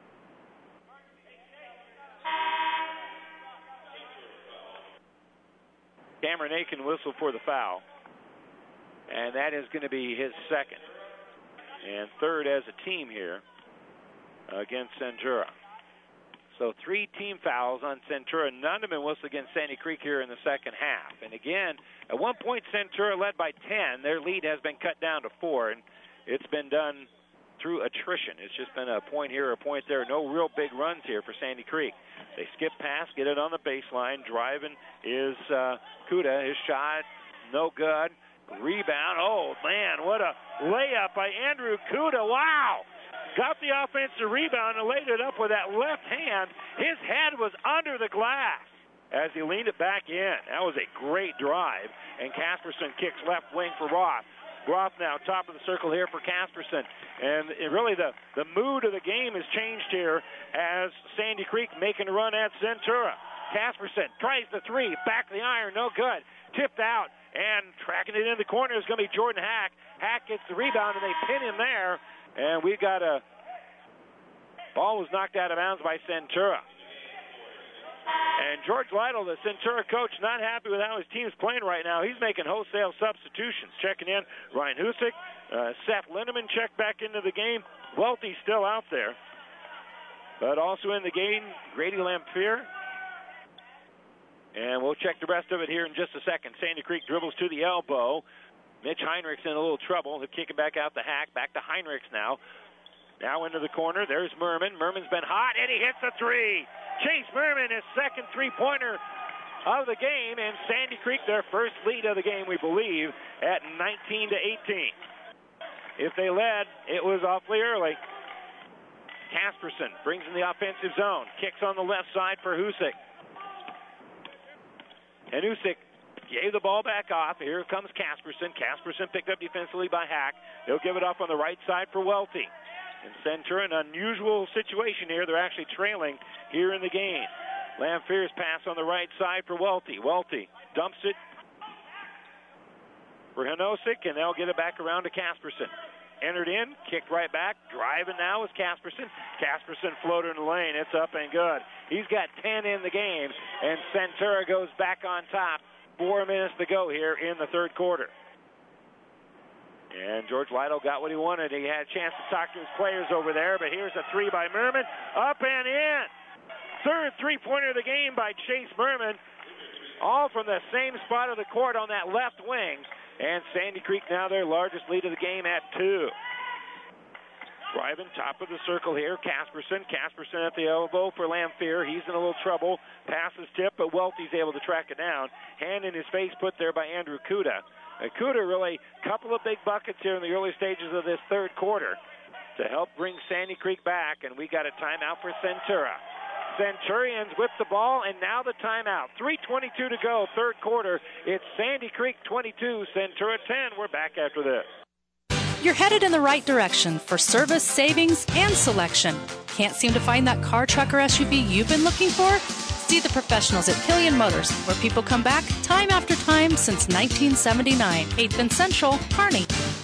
Cameron Aiken whistled for the foul, and that is going to be his second and third as a team here against Centura. So three team fouls on Centura. None have been whistled against Sandy Creek here in the second half. And again, at one point Centura led by ten. Their lead has been cut down to four, and it's been done through attrition. It's just been a point here, a point there. No real big runs here for Sandy Creek. They skip past, get it on the baseline. Driving is uh, Kuda. His shot, no good. Rebound. Oh, man, what a layup by Andrew Kuda. Wow. Got the offensive rebound and laid it up with that left hand. His head was under the glass as he leaned it back in. That was a great drive. And Casperson kicks left wing for Roth. Roth now top of the circle here for Casperson. And it really the, the mood of the game has changed here as Sandy Creek making a run at Centura. Casperson tries the three, back the iron, no good. Tipped out, and tracking it in the corner is going to be Jordan Hack. Hack gets the rebound, and they pin him there. And we got a ball was knocked out of bounds by Centura. And George Lytle, the Centura coach, not happy with how his team's playing right now. He's making wholesale substitutions. Checking in, Ryan Husick, uh, Seth Lindeman checked back into the game. Welty's still out there. But also in the game, Grady Lamphere. And we'll check the rest of it here in just a second. Sandy Creek dribbles to the elbow. Mitch Heinrichs in a little trouble. He'll kick it back out to Hack. Back to Heinrichs now. Now into the corner. There's Merman. Merman's been hot, and he hits a three. Chase Merman, his second three-pointer of the game, and Sandy Creek their first lead of the game, we believe, at nineteen to eighteen. If they led, it was awfully early. Casperson brings in the offensive zone. Kicks on the left side for Husick. And Husick gave the ball back off. Here comes Casperson. Casperson picked up defensively by Hack. He'll give it off on the right side for Welty. And Centura, an unusual situation here. They're actually trailing here in the game. Lanfear's pass on the right side for Welty. Welty dumps it for Hanosic, and they'll get it back around to Casperson. Entered in, kicked right back. Driving now is Casperson. Casperson floater in the lane. It's up and good. He's got ten in the game, and Centura goes back on top. Four minutes to go here in the third quarter. And George Lytle got what he wanted. He had a chance to talk to his players over there, but here's a three by Merman. Up and in. Third three-pointer of the game by Chase Merman. All from the same spot of the court on that left wing. And Sandy Creek now their largest lead of the game at two. Driving top of the circle here, Casperson. Casperson at the elbow for Lanfear. He's in a little trouble. Passes tip, but Welty's able to track it down. Hand in his face put there by Andrew Kuda. And Kuda really a couple of big buckets here in the early stages of this third quarter to help bring Sandy Creek back. And we got a timeout for Centura. Centurions with the ball, and now the timeout. three twenty-two to go, third quarter. It's Sandy Creek twenty-two, Centura ten. We're back after this. You're headed in the right direction for service, savings, and selection. Can't seem to find that car, truck, or S U V you've been looking for? See the professionals at Killian Motors, where people come back time after time since nineteen seventy-nine. eighth and Central, Kearney.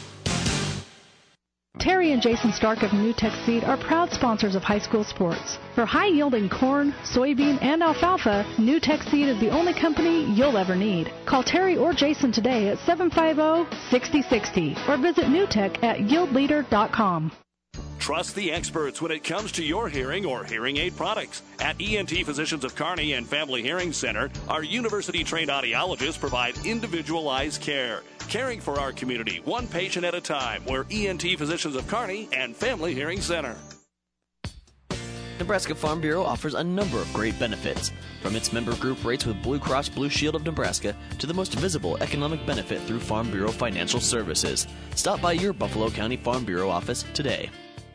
Terry and Jason Stark of New Tech Seed are proud sponsors of high school sports. For high-yielding corn, soybean, and alfalfa, New Tech Seed is the only company you'll ever need. Call Terry or Jason today at seven five zero, six zero six zero or visit newtech at yield leader dot com. Trust the experts when it comes to your hearing or hearing aid products. At E N T Physicians of Kearney and Family Hearing Center, our university-trained audiologists provide individualized care, caring for our community one patient at a time. We're E N T Physicians of Kearney and Family Hearing Center. Nebraska Farm Bureau offers a number of great benefits, from its member group rates with Blue Cross Blue Shield of Nebraska to the most visible economic benefit through Farm Bureau Financial Services. Stop by your Buffalo County Farm Bureau office today.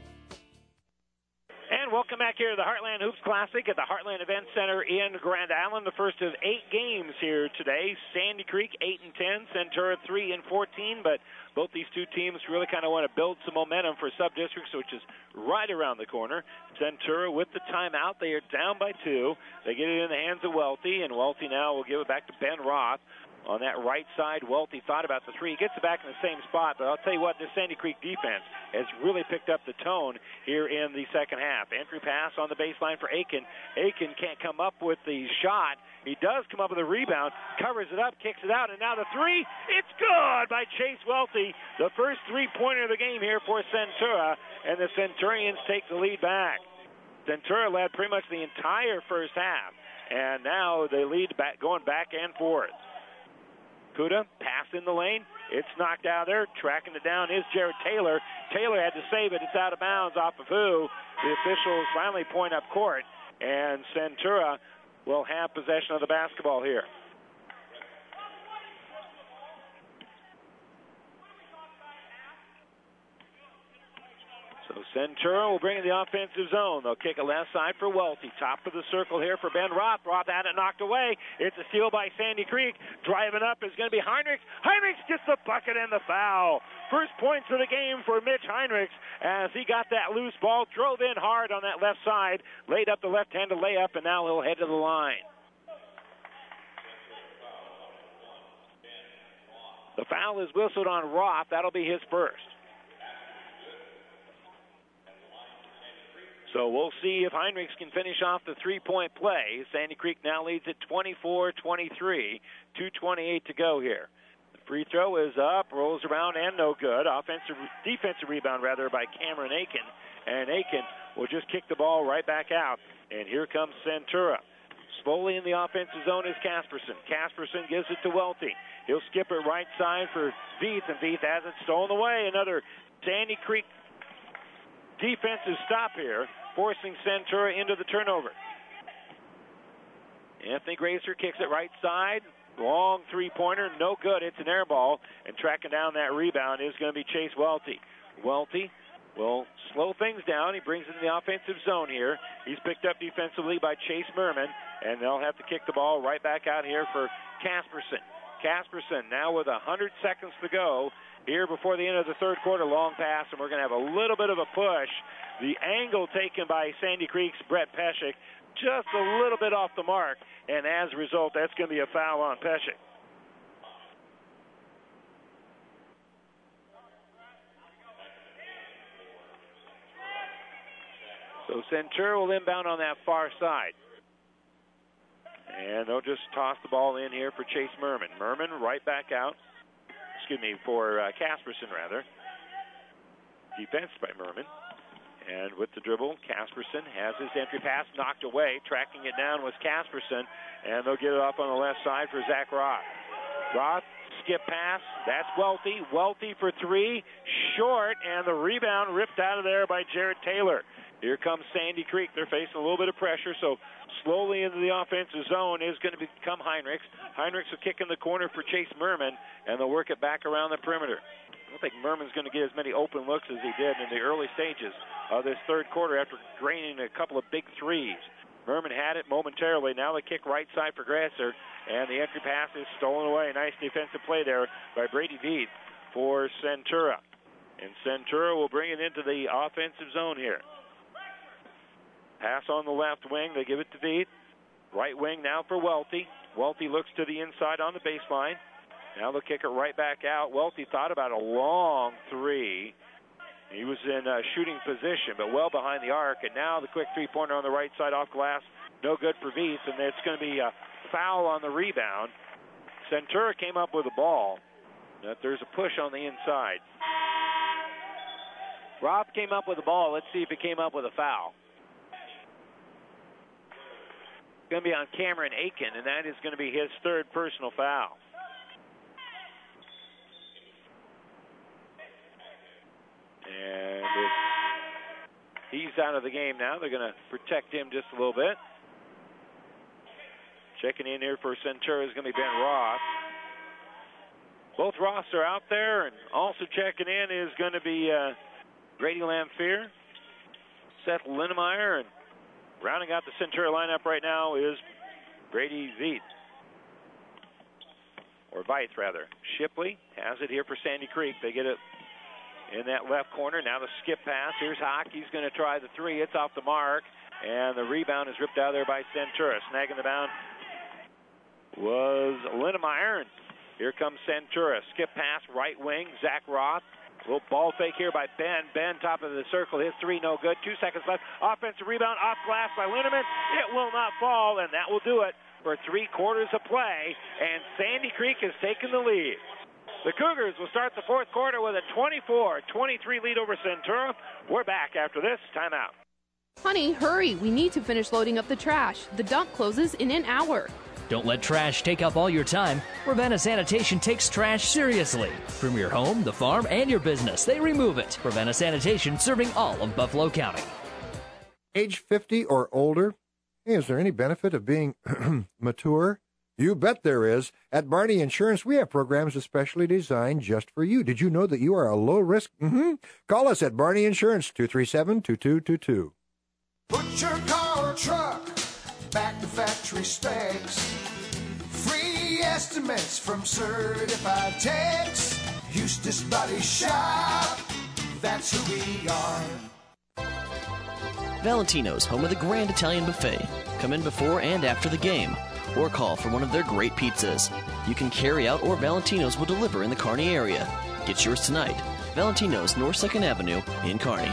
And welcome back here to the Heartland Hoops Classic at the Heartland Event Center in Grand Island. The first of eight games here today. Sandy Creek eight and ten, Centura three and fourteen, but both these two teams really kind of want to build some momentum for sub-districts, which is right around the corner. Centura with the timeout. They are down by two. They get it in the hands of Welty, and Welty now will give it back to Ben Roth. On that right side, Welty thought about the three. He gets it back in the same spot, but I'll tell you what, this Sandy Creek defense has really picked up the tone here in the second half. Entry pass on the baseline for Aiken. Aiken can't come up with the shot. He does come up with a rebound, covers it up, kicks it out, and now the three, it's good by Chase Welty. The first three-pointer of the game here for Centura, and the Centurions take the lead back. Centura led pretty much the entire first half, and now they lead back, going back and forth. Kuda, pass in the lane. It's knocked out there. Tracking it down is Jared Taylor. Taylor had to save it. It's out of bounds off of who? The officials finally point up court, and Centura will have possession of the basketball here. So Centura will bring in the offensive zone. They'll kick a left side for Welty. Top of the circle here for Ben Roth. Roth had it knocked away. It's a steal by Sandy Creek. Driving up is going to be Heinrichs. Heinrichs gets the bucket and the foul. First points of the game for Mitch Heinrichs as he got that loose ball, drove in hard on that left side, laid up the left-handed layup, and now he'll head to the line. The foul is whistled on Roth. That'll be his first. So we'll see if Heinrichs can finish off the three-point play. Sandy Creek now leads at twenty-four twenty-three. two twenty-eight to go here. The free throw is up, rolls around, and no good. Offensive, defensive rebound, rather, by Cameron Aiken. And Aiken will just kick the ball right back out. And here comes Centura. Slowly in the offensive zone is Casperson. Casperson gives it to Welty. He'll skip it right side for Veith, and Veith has it stolen away. Another Sandy Creek defensive stop here, forcing Centura into the turnover. Anthony Gracer kicks it right side. Long three-pointer, no good. It's an air ball. And tracking down that rebound is going to be Chase Welty. Welty will slow things down. He brings it in the offensive zone here. He's picked up defensively by Chase Merman, and they'll have to kick the ball right back out here for Casperson. Casperson now with one hundred seconds to go here before the end of the third quarter. Long pass, and we're going to have a little bit of a push. The angle taken by Sandy Creek's Brett Pescick just a little bit off the mark, and as a result, that's going to be a foul on Pescick. So Centura will inbound on that far side. And they'll just toss the ball in here for Chase Merman. Merman right back out. Excuse me, for uh, Casperson, rather. Defense by Merman. And with the dribble, Casperson has his entry pass knocked away. Tracking it down was Casperson. And they'll get it up on the left side for Zach Roth. Roth, skip pass. That's Welty. Welty for three. Short, and the rebound ripped out of there by Jared Taylor. Here comes Sandy Creek. They're facing a little bit of pressure, so slowly into the offensive zone is going to become Heinrichs. Heinrichs will kick in the corner for Chase Merman, and they'll work it back around the perimeter. I don't think Merman's going to get as many open looks as he did in the early stages of this third quarter after draining a couple of big threes. Merman had it momentarily. Now they kick right side for Grasser, and the entry pass is stolen away. Nice defensive play there by Brady Veith for Centura. And Centura will bring it into the offensive zone here. Pass on the left wing. They give it to Veith. Right wing now for Welty. Welty looks to the inside on the baseline. Now they'll kick it right back out. Welty thought about a long three. He was in uh, shooting position, but well behind the arc. And now the quick three-pointer on the right side off glass. No good for Veith, and it's going to be a foul on the rebound. Centura came up with the ball. But there's a push on the inside. Roth came up with the ball. Let's see if he came up with a foul. Going to be on Cameron Aiken, and that is going to be his third personal foul. And he's out of the game now. They're going to protect him just a little bit. Checking in here for Centura is going to be Ben Roth. Both Roths are out there, and also checking in is going to be uh, Grady Lamphere, Seth Linnemeyer, and rounding out the Centura lineup right now is Brady Veith. Or Veith, rather. Shipley has it here for Sandy Creek. They get it in that left corner. Now the skip pass. Here's Hawk. He's going to try the three. It's off the mark. And the rebound is ripped out of there by Centura. Snagging the bound was Linnemeyer. And here comes Centura. Skip pass, right wing. Zach Roth. Little ball fake here by Ben. Ben, top of the circle. His three, no good. Two seconds left. Offensive rebound off glass by Linneman. It will not fall, and that will do it for three quarters of play. And Sandy Creek has taken the lead. The Cougars will start the fourth quarter with a twenty-four twenty-three lead over Centura. We're back after this timeout. Honey, hurry. We need to finish loading up the trash. The dump closes in an hour. Don't let trash take up all your time. Ravenna Sanitation takes trash seriously. From your home, the farm, and your business, they remove it. Ravenna Sanitation, serving all of Buffalo County. Age fifty or older? Hey, is there any benefit of being mature? You bet there is. At Barney Insurance, we have programs especially designed just for you. Did you know that you are a low risk? Mm-hmm. Call us at Barney Insurance, two three seven, two two two two. Put your car or truck back to factory specs. Free estimates from certified techs. Eustace Body Shop, that's who we are. Valentino's, home of the Grand Italian Buffet. Come in before and after the game, or call for one of their great pizzas. You can carry out, or Valentino's will deliver in the Kearney area. Get yours tonight. Valentino's, North second Avenue in Kearney.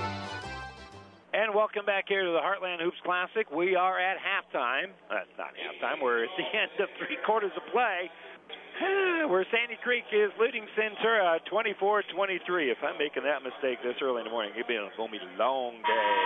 And welcome back here to the Heartland Hoops Classic. We are at halftime. Uh, not halftime. We're at the end of three quarters of play, where Sandy Creek is leading Centura twenty-four twenty-three. If I'm making that mistake this early in the morning, it's going to be a long day.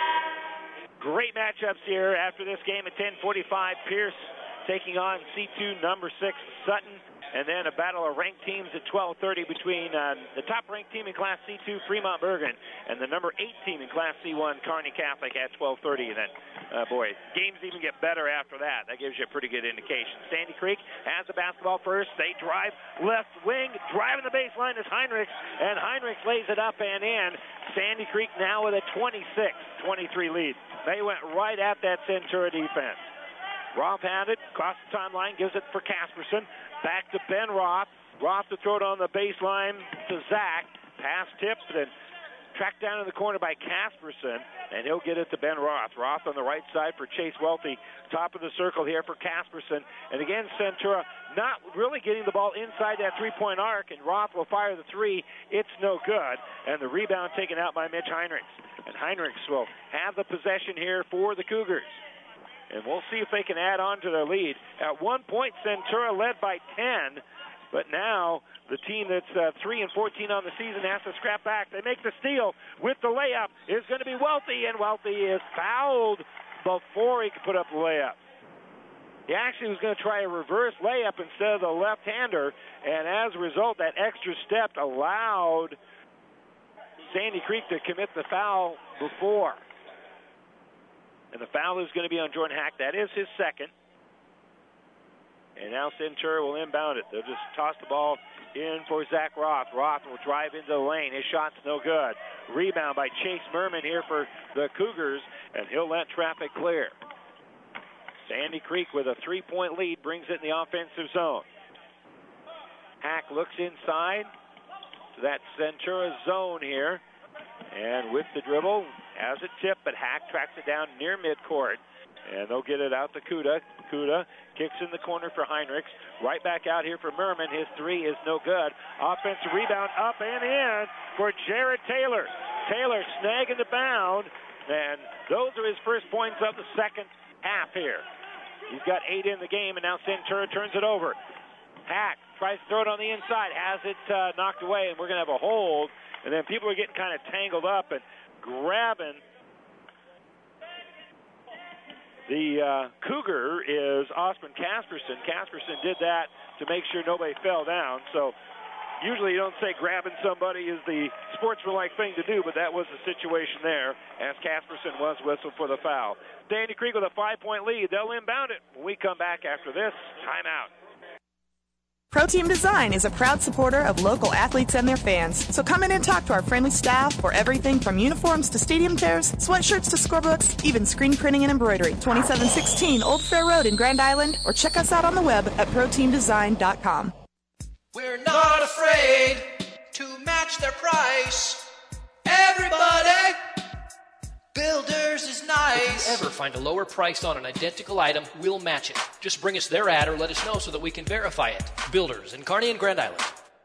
Great matchups here after this game at ten forty-five. Pierce taking on C two number six Sutton. And then a battle of ranked teams at twelve thirty between uh, the top-ranked team in Class C two, Fremont Bergen, and the number eight team in Class C one, Kearney Catholic, at twelve thirty. And then, uh, boy, games even get better after that. That gives you a pretty good indication. Sandy Creek has the basketball first. They drive left wing. Driving the baseline is Heinrichs, and Heinrichs lays it up and in. Sandy Creek now with a twenty-six twenty-three lead. They went right at that Centura defense. Roth had it, across the timeline, gives it for Casperson. Back to Ben Roth. Roth to throw it on the baseline to Zach. Pass tipped and tracked down in the corner by Casperson, and he'll get it to Ben Roth. Roth on the right side for Chase Welty. Top of the circle here for Casperson. And again, Centura not really getting the ball inside that three-point arc, and Roth will fire the three. It's no good. And the rebound taken out by Mitch Heinrichs. And Heinrichs will have the possession here for the Cougars. And we'll see if they can add on to their lead. At one point, Centura led by ten. But now the team that's uh, three and fourteen on the season has to scrap back. They make the steal with the layup. It's going to be Welty, and Welty is fouled before he could put up the layup. He actually was going to try a reverse layup instead of the left-hander, and as a result, that extra step allowed Sandy Creek to commit the foul before. And the foul is going to be on Jordan Hack. That is his second. And now Centura will inbound it. They'll just toss the ball in for Zach Roth. Roth will drive into the lane. His shot's no good. Rebound by Chase Merman here for the Cougars, and he'll let traffic clear. Sandy Creek with a three-point lead brings it in the offensive zone. Hack looks inside to that Centura zone here. And with the dribble, has it tipped, but Hack tracks it down near midcourt. And they'll get it out to Kuda. Kuda kicks in the corner for Heinrichs. Right back out here for Merman. His three is no good. Offensive rebound up and in for Jared Taylor. Taylor snagging the bound. And those are his first points of the second half here. He's got eight in the game, and now Centura turns it over. Hack tries to throw it on the inside. Has it uh, knocked away, and we're going to have a hold. And then people are getting kind of tangled up and grabbing. The uh, Cougar is Osman Casperson. Casperson did that to make sure nobody fell down. So usually you don't say grabbing somebody is the sportsmanlike thing to do, but that was the situation there as Casperson was whistled for the foul. Sandy Creek with a five-point lead. They'll inbound it when we come back after this timeout. Pro Team Design is a proud supporter of local athletes and their fans. So come in and talk to our friendly staff for everything from uniforms to stadium chairs, sweatshirts to scorebooks, even screen printing and embroidery. twenty-seven sixteen Old Fair Road in Grand Island, or check us out on the web at pro team design dot com. We're not afraid to match their price. Everybody, Builders is nice. If you ever find a lower price on an identical item, we'll match it. Just bring us their ad or let us know so that we can verify it. Builders in Kearney and Grand Island.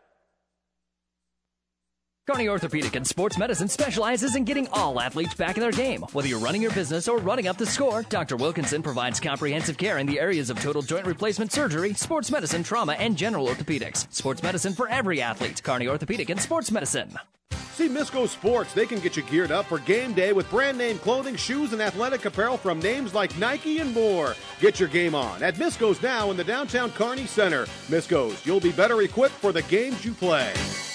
Kearney Orthopedic and Sports Medicine specializes in getting all athletes back in their game. Whether you're running your business or running up the score, Doctor Wilkinson provides comprehensive care in the areas of total joint replacement surgery, sports medicine, trauma, and general orthopedics. Sports medicine for every athlete. Kearney Orthopedic and Sports Medicine. See Misco Sports. They can get you geared up for game day with brand name clothing, shoes, and athletic apparel from names like Nike and more. Get your game on at Misco's now in the downtown Kearney Center. Misco's, you'll be better equipped for the games you play.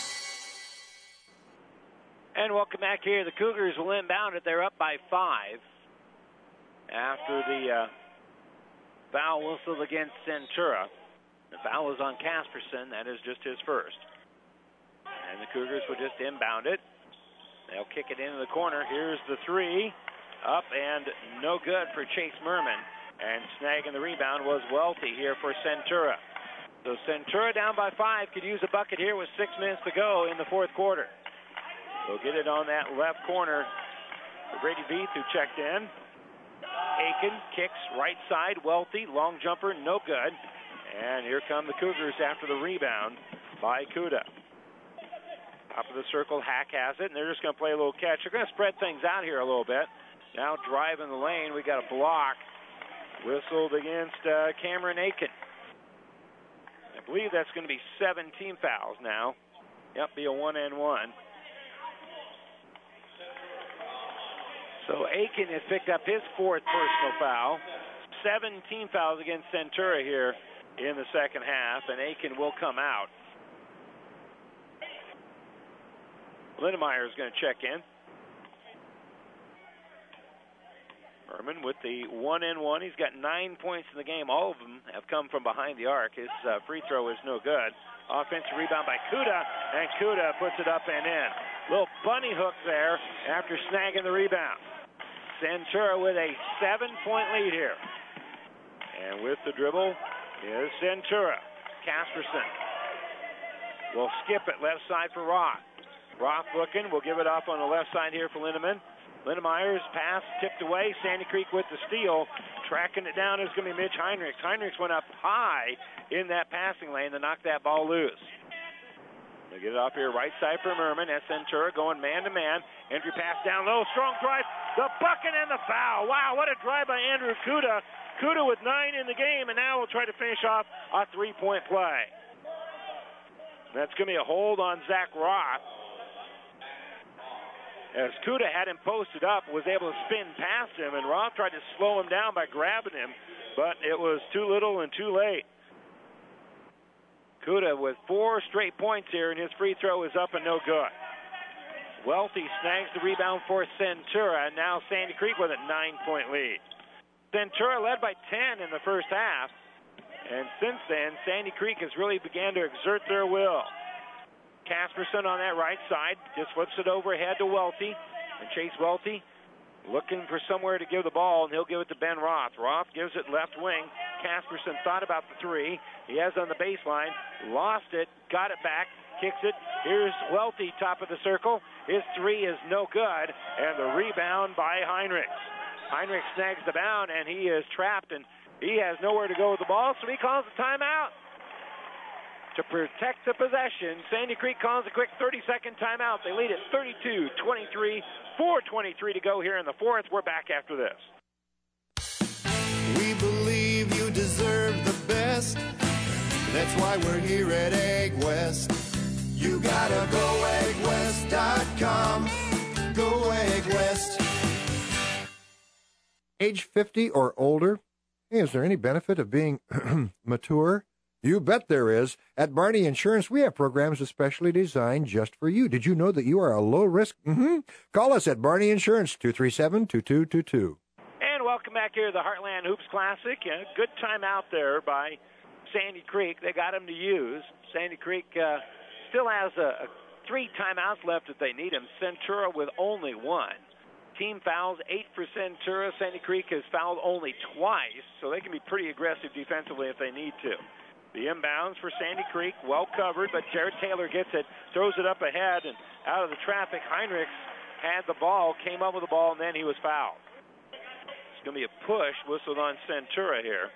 And welcome back here. The Cougars will inbound it. They're up by five after the uh, foul whistle against Centura. The foul was on Casperson. That is just his first. And the Cougars will just inbound it. They'll kick it into the corner. Here's the three. Up and no good for Chase Merman. And snagging the rebound was Welty here for Centura. So Centura down by five. Could use a bucket here with six minutes to go in the fourth quarter. They'll get it on that left corner for Brady Beath, who checked in. Aiken kicks right side. Welty, long jumper, no good. And here come the Cougars after the rebound by Kuda. Top of the circle, Hack has it, and they're just going to play a little catch. They're going to spread things out here a little bit. Now driving the lane, we got a block whistled against uh, Cameron Aiken. I believe that's going to be seventeen fouls now. Yep, be a one and one. So Aiken has picked up his fourth personal foul. seventeen fouls against Centura here in the second half, and Aiken will come out. Lindemeyer is going to check in. Merman with the one and one. He's got nine points in the game. All of them have come from behind the arc. His uh, free throw is no good. Offensive rebound by Kuda, and Kuda puts it up and in. Little bunny hook there after snagging the rebound. Centura with a seven-point lead here. And with the dribble is Centura. Casperson will skip it left side for Roth. Roth looking, will give it up on the left side here for Lindemann. Lindemeyer's pass tipped away. Sandy Creek with the steal. Tracking it down is going to be Mitch Heinrichs. Heinrichs went up high in that passing lane to knock that ball loose. They get it up here right side for Merman. That's Centura going man-to-man. Entry pass down low. Strong drive. The bucket and the foul. Wow, what a drive by Andrew Kuda. Kuda with nine in the game, and now we'll try to finish off a three-point play. That's going to be a hold on Zach Roth. As Kuda had him posted up, was able to spin past him, and Roth tried to slow him down by grabbing him, but it was too little and too late. Kuda with four straight points here, and his free throw is up and no good. Welty snags the rebound for Centura, and now Sandy Creek with a nine-point lead. Centura led by ten in the first half, and since then, Sandy Creek has really began to exert their will. Casperson on that right side just flips it overhead to Welty, and Chase Welty looking for somewhere to give the ball, and he'll give it to Ben Roth. Roth gives it left wing. Casperson thought about the three. He has on the baseline, lost it, got it back, kicks it. Here's Welty, top of the circle. His three is no good, and the rebound by Heinrichs. Heinrichs snags the bound, and he is trapped, and he has nowhere to go with the ball, so he calls a timeout. To protect the possession, Sandy Creek calls a quick thirty-second timeout. They lead at thirty-two twenty-three, four twenty-three to go here in the fourth. We're back after this. We believe you deserve the best. That's why we're here at Egg West. You gotta go egg west dot com. Go Egg West. Age fifty or older? Hey, is there any benefit of being mature? You bet there is. At Barney Insurance, we have programs especially designed just for you. Did you know that you are a low risk? Mm-hmm. Call us at Barney Insurance, two three seven, two two two two. And welcome back here to the Heartland Hoops Classic. A good time out there by Sandy Creek. They got them to use. Sandy Creek uh, still has a, a three timeouts left if they need them. Centura with only one. Team fouls, eight for Centura. Sandy Creek has fouled only twice, so they can be pretty aggressive defensively if they need to. The inbounds for Sandy Creek, well covered, but Jared Taylor gets it, throws it up ahead, and out of the traffic, Heinrichs had the ball, came up with the ball, and then he was fouled. It's going to be a push whistled on Centura here.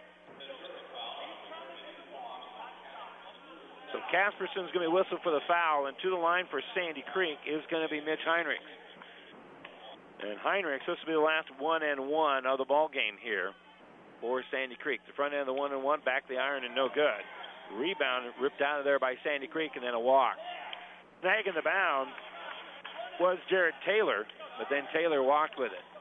So Casperson's going to be whistled for the foul, and to the line for Sandy Creek is going to be Mitch Heinrichs. And Heinrichs, this will be the last one and one of the ball game here for Sandy Creek. The front end of the one and one, back the iron, and no good. Rebound ripped out of there by Sandy Creek, and then a walk. Snagging the bound was Jared Taylor, but then Taylor walked with it.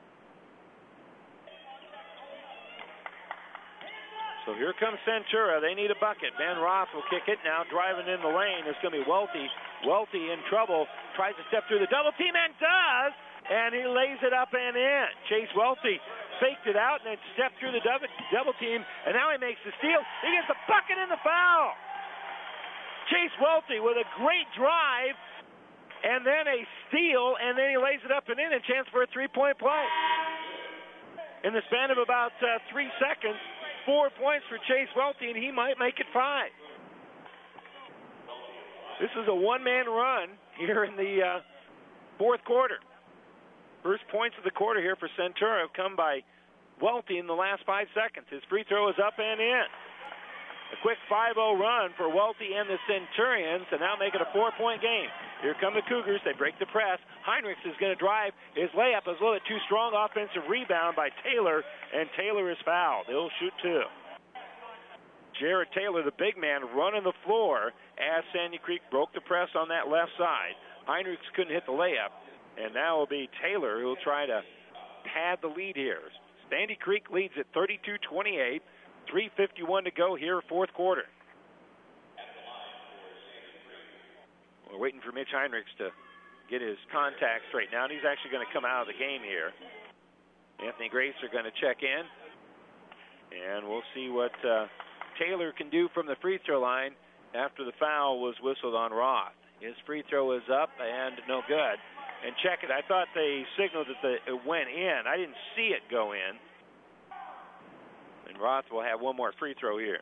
So here comes Centura. They need a bucket. Ben Roth will kick it. Now driving in the lane is going to be Welty. Welty in trouble. Tries to step through the double team and does. And he lays it up and in. Chase Welty faked it out and then stepped through the double, double team. And now he makes the steal. He gets the bucket and the foul. Chase Welty with a great drive. And then a steal. And then he lays it up and in. A chance for a three-point play. In the span of about uh, three seconds, four points for Chase Welty, and he might make it five. This is a one-man run here in the uh, fourth quarter. First points of the quarter here for Centura have come by Welty in the last five seconds. His free throw is up and in. A quick five oh run for Welty and the Centurions, and now make it a four-point game. Here come the Cougars. They break the press. Heinrichs is going to drive. His layup is a little bit too strong. Offensive rebound by Taylor, and Taylor is fouled. He'll shoot two. Jared Taylor, the big man, running the floor as Sandy Creek broke the press on that left side. Heinrichs couldn't hit the layup, and now it will be Taylor who will try to pad the lead here. Sandy Creek leads at thirty-two twenty-eight. three fifty-one to go here, fourth quarter. We're waiting for Mitch Heinrichs to get his contact straight now, and he's actually going to come out of the game here. Anthony Grace are going to check in, and we'll see what uh, Taylor can do from the free throw line after the foul was whistled on Roth. His free throw is up and no good. And check it. I thought they signaled that the, it went in. I didn't see it go in. And Roth will have one more free throw here.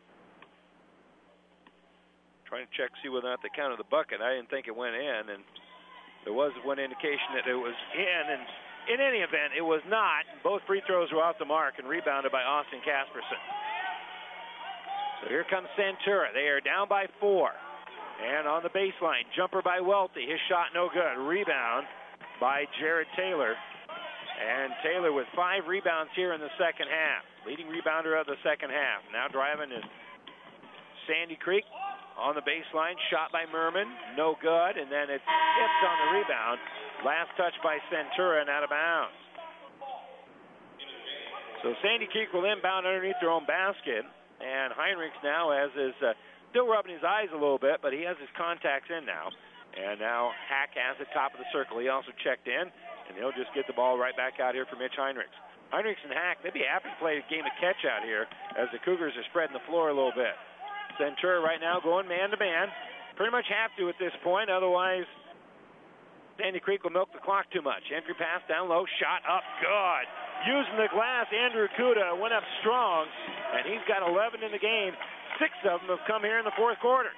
Trying to check, see whether or not they counted the bucket. I didn't think it went in, and there was one indication that it was in. And in any event, it was not. Both free throws were off the mark and rebounded by Austin Casperson. So here comes Centura. They are down by four. And on the baseline, jumper by Welty. His shot no good. Rebound by Jared Taylor. And Taylor with five rebounds here in the second half. Leading rebounder of the second half. Now driving is Sandy Creek on the baseline. Shot by Merman. No good. And then it's tipped on the rebound. Last touch by Centura and out of bounds. So Sandy Creek will inbound underneath their own basket. And Heinrichs now has his... Uh, Still rubbing his eyes a little bit, but he has his contacts in now. And now Hack has the top of the circle. He also checked in, and he'll just get the ball right back out here for Mitch Heinrichs. Heinrichs and Hack, they'd be happy to play a game of catch out here as the Cougars are spreading the floor a little bit. Centura right now going man-to-man. Pretty much have to at this point, otherwise Sandy Creek will milk the clock too much. Entry pass down low, shot up, good. Using the glass, Andrew Kuda went up strong, and he's got eleven in the game. Six of them have come here in the fourth quarter.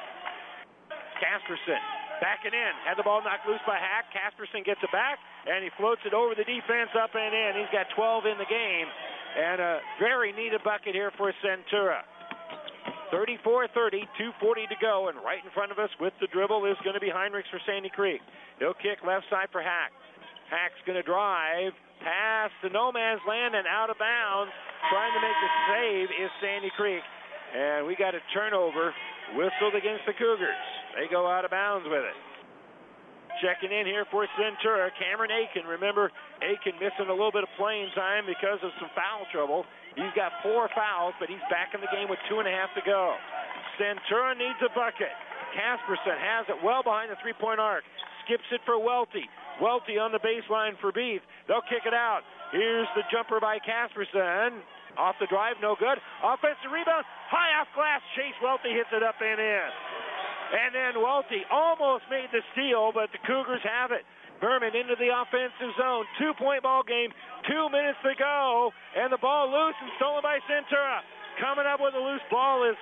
Casperson backing in. Had the ball knocked loose by Hack. Casperson gets it back, and he floats it over the defense up and in. He's got twelve in the game, and a very needed bucket here for Centura. thirty-four thirty, two forty to go, and right in front of us with the dribble is going to be Heinrichs for Sandy Creek. He'll kick left side for Hack. Hack's going to drive, pass to no man's land and out of bounds. Trying to make the save is Sandy Creek. And we got a turnover whistled against the Cougars. They go out of bounds with it. Checking in here for Centura, Cameron Aiken. Remember, Aiken missing a little bit of playing time because of some foul trouble. He's got four fouls, but he's back in the game with two and a half to go. Centura needs a bucket. Casperson has it well behind the three-point arc. Skips it for Welty. Welty on the baseline for Beef. They'll kick it out. Here's the jumper by Casperson. Off the drive, no good. Offensive rebound, high off glass. Chase Welty hits it up and in. And then Welty almost made the steal, but the Cougars have it. Berman into the offensive zone. Two-point ball game, two minutes to go. And the ball loose and stolen by Centura. Coming up with a loose ball is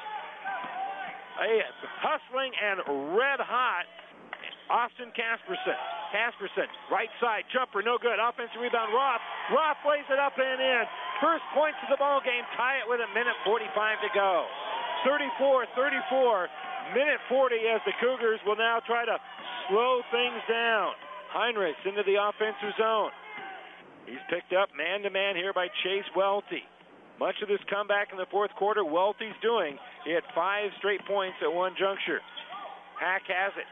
a hustling and red-hot Austin Casperson. Casperson, right side, jumper, no good. Offensive rebound, Roth. Roth plays it up and in. First points of the ball game, tie it with a minute forty-five to go. thirty-four thirty-four, minute forty as the Cougars will now try to slow things down. Heinrichs into the offensive zone. He's picked up man-to-man here by Chase Welty. Much of this comeback in the fourth quarter, Welty's doing. He had five straight points at one juncture. Hack has it.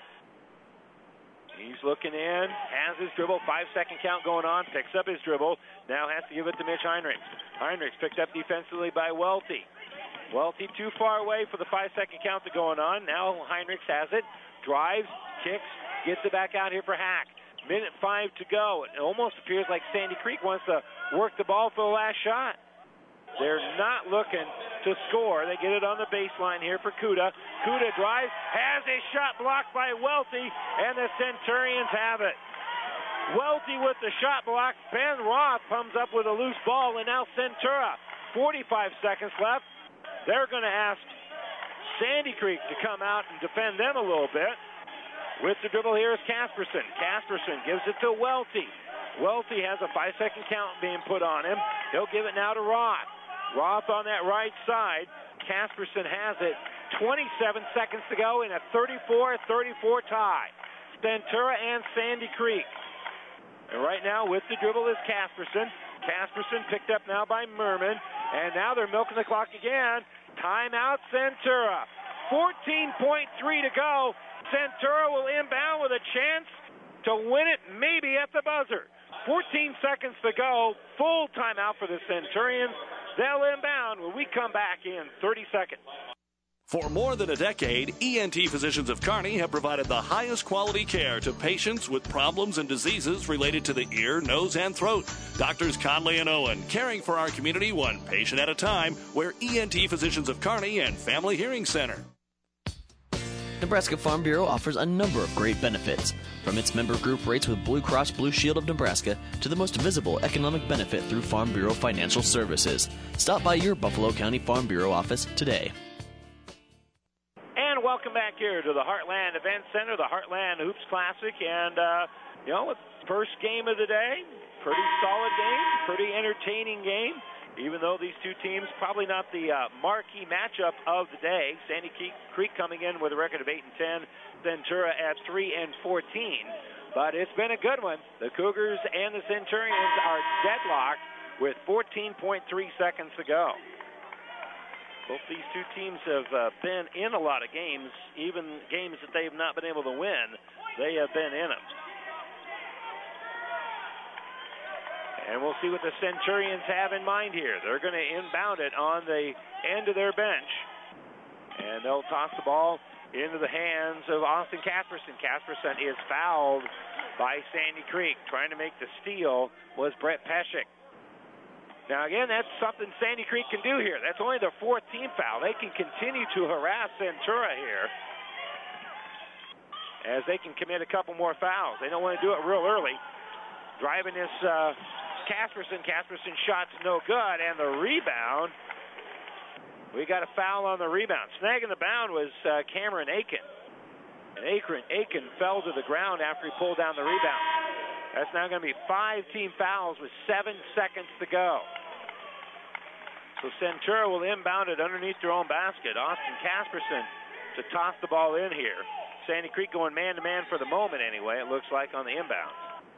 He's looking in, has his dribble, five-second count going on, picks up his dribble, now has to give it to Mitch Heinrichs. Heinrichs picked up defensively by Welty. Welty too far away for the five-second count to going on. Now Heinrichs has it, drives, kicks, gets it back out here for Hack. Minute five to go. It almost appears like Sandy Creek wants to work the ball for the last shot. They're not looking to score. They get it on the baseline here for Kuda. Kuda drives, has a shot blocked by Welty, and the Centurions have it. Welty with the shot block. Ben Roth comes up with a loose ball, and now Centura. forty-five seconds left. They're going to ask Sandy Creek to come out and defend them a little bit. With the dribble here is Casperson. Casperson gives it to Welty. Welty has a five-second count being put on him. He'll give it now to Roth. Roth on that right side. Casperson has it. twenty-seven seconds to go in a thirty-four thirty-four tie. Centura and Sandy Creek. And right now with the dribble is Casperson. Casperson picked up now by Merman. And now they're milking the clock again. Timeout Centura. fourteen point three to go. Centura will inbound with a chance to win it maybe at the buzzer. fourteen seconds to go. Full timeout for the Centurions. They'll inbound when we come back in thirty seconds. For more than a decade, E N T Physicians of Kearney have provided the highest quality care to patients with problems and diseases related to the ear, nose, and throat. Doctors Conley and Owen, caring for our community one patient at a time. We're E N T Physicians of Kearney and Family Hearing Center. Nebraska Farm Bureau offers a number of great benefits, from its member group rates with Blue Cross Blue Shield of Nebraska to the most visible economic benefit through Farm Bureau Financial Services. Stop by your Buffalo County Farm Bureau office today. And welcome back here to the Heartland Event Center, the Heartland Hoops Classic, and uh, you know, first game of the day, pretty solid game, pretty entertaining game. Even though these two teams, probably not the uh, marquee matchup of the day. Sandy Creek coming in with a record of eight and ten, Centura at three and fourteen. But it's been a good one. The Cougars and the Centurions are deadlocked with fourteen point three seconds to go. Both these two teams have uh, been in a lot of games, even games that they've not been able to win. They have been in them. And we'll see what the Centurions have in mind here. They're going to inbound it on the end of their bench. And they'll toss the ball into the hands of Austin Casperson. Casperson is fouled by Sandy Creek. Trying to make the steal was Brett Peschick. Now, again, that's something Sandy Creek can do here. That's only their fourth team foul. They can continue to harass Centura here as they can commit a couple more fouls. They don't want to do it real early. Driving this uh, Casperson. Casperson shot's no good, and the rebound, we got a foul on the rebound. Snagging the bound was uh, Cameron Aiken. And Aiken, Aiken fell to the ground after he pulled down the rebound. That's now going to be five team fouls with seven seconds to go. So Centura will inbound it underneath their own basket. Austin Casperson to toss the ball in here. Sandy Creek going man-to-man for the moment anyway, it looks like, on the inbound.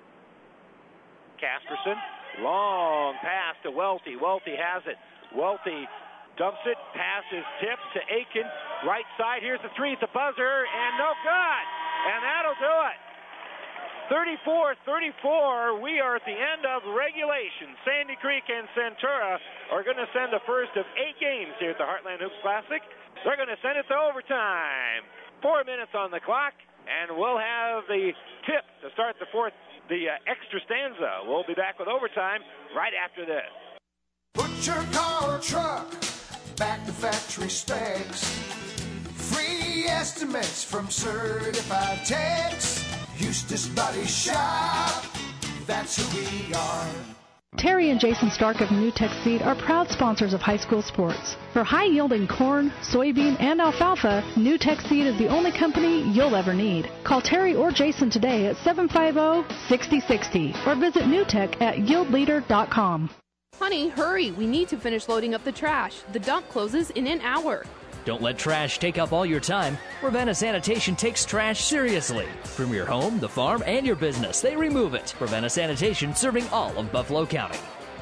Casperson, long pass to Welty. Welty has it. Welty dumps it, pass is tipped to Aiken. Right side, here's the three at the buzzer, and no good. And that'll do it. thirty-four thirty-four, we are at the end of regulation. Sandy Creek and Centura are going to send the first of eight games here at the Heartland Hoops Classic. They're going to send it to overtime. Four minutes on the clock, and we'll have the tip to start the fourth, the uh, extra stanza. We'll be back with overtime right after this. Put your car or truck back to factory specs. Free estimates from certified techs. Eustace Body Shop, that's who we are. Terry and Jason Stark of New Tech Seed are proud sponsors of high school sports. For high-yielding corn, soybean, and alfalfa, New Tech Seed is the only company you'll ever need. Call Terry or Jason today at seven five zero, six zero six zero or visit newtech at yield leader dot com. Honey, hurry. We need to finish loading up the trash. The dump closes in an hour. Don't let trash take up all your time. Ravenna Sanitation takes trash seriously. From your home, the farm, and your business, they remove it. Ravenna Sanitation, serving all of Buffalo County.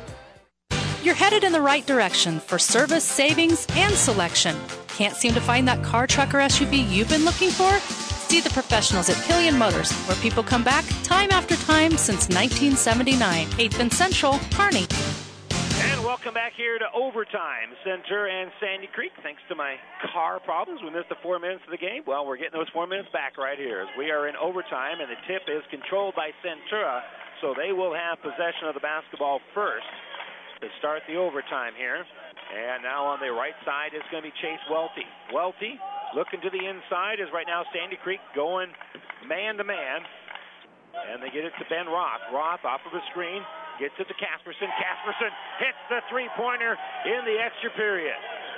You're headed in the right direction for service, savings, and selection. Can't seem to find that car, truck, or S U V you've been looking for? See the professionals at Killian Motors, where people come back time after time since nineteen seventy-nine. eighth and Central, Kearney. And welcome back here to overtime. Center and Sandy Creek. Thanks to my car problems, we missed the four minutes of the game. Well, we're getting those four minutes back right here as we are in overtime, and the tip is controlled by Centura, so they will have possession of the basketball first to start the overtime here. And now on the right side is going to be Chase Welty. Welty looking to the inside is right now Sandy Creek going man-to-man. And they get it to Ben Roth. Roth off of the screen. Gets it to Casperson. Casperson hits the three-pointer in the extra period.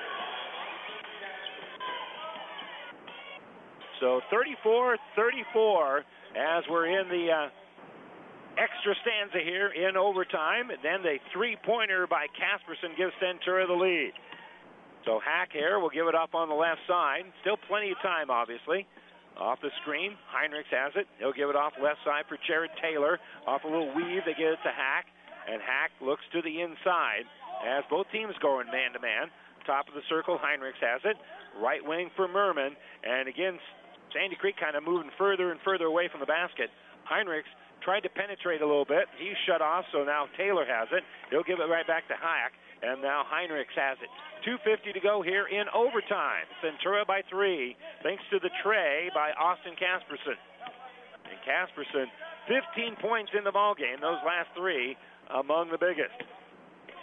So thirty-four thirty-four as we're in the uh, extra stanza here in overtime. And then the three-pointer by Casperson gives Centura the lead. So Hack here will give it up on the left side. Still plenty of time, obviously. Off the screen, Heinrichs has it. He'll give it off left side for Jared Taylor. Off a little weave, they get it to Hack. And Hack looks to the inside as both teams going man-to-man. Top of the circle, Heinrichs has it. Right wing for Merman. And again, Sandy Creek kind of moving further and further away from the basket. Heinrichs tried to penetrate a little bit. He's shut off, so now Taylor has it. He'll give it right back to Hack. And now Heinrichs has it. two fifty to go here in overtime. Centura by three, thanks to the tray by Austin Casperson. And Casperson, fifteen points in the ballgame. Those last three among the biggest.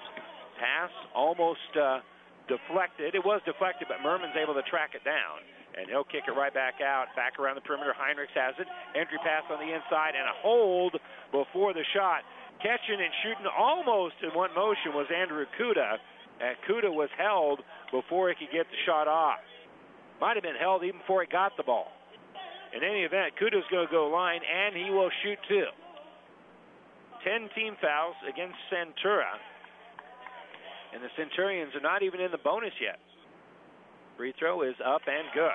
Pass almost uh, deflected. It was deflected, but Merman's able to track it down. and he'll kick it right back out. Back around the perimeter, Heinrichs has it. Entry pass on the inside, and a hold before the shot. Catching and shooting almost in one motion was Andrew Kuda, and Kuda was held before he could get the shot off. Might have been held even before he got the ball. In any event, Kuda's going to go line, and he will shoot two. Ten team fouls against Centura, and the Centurions are not even in the bonus yet. Free throw is up and good.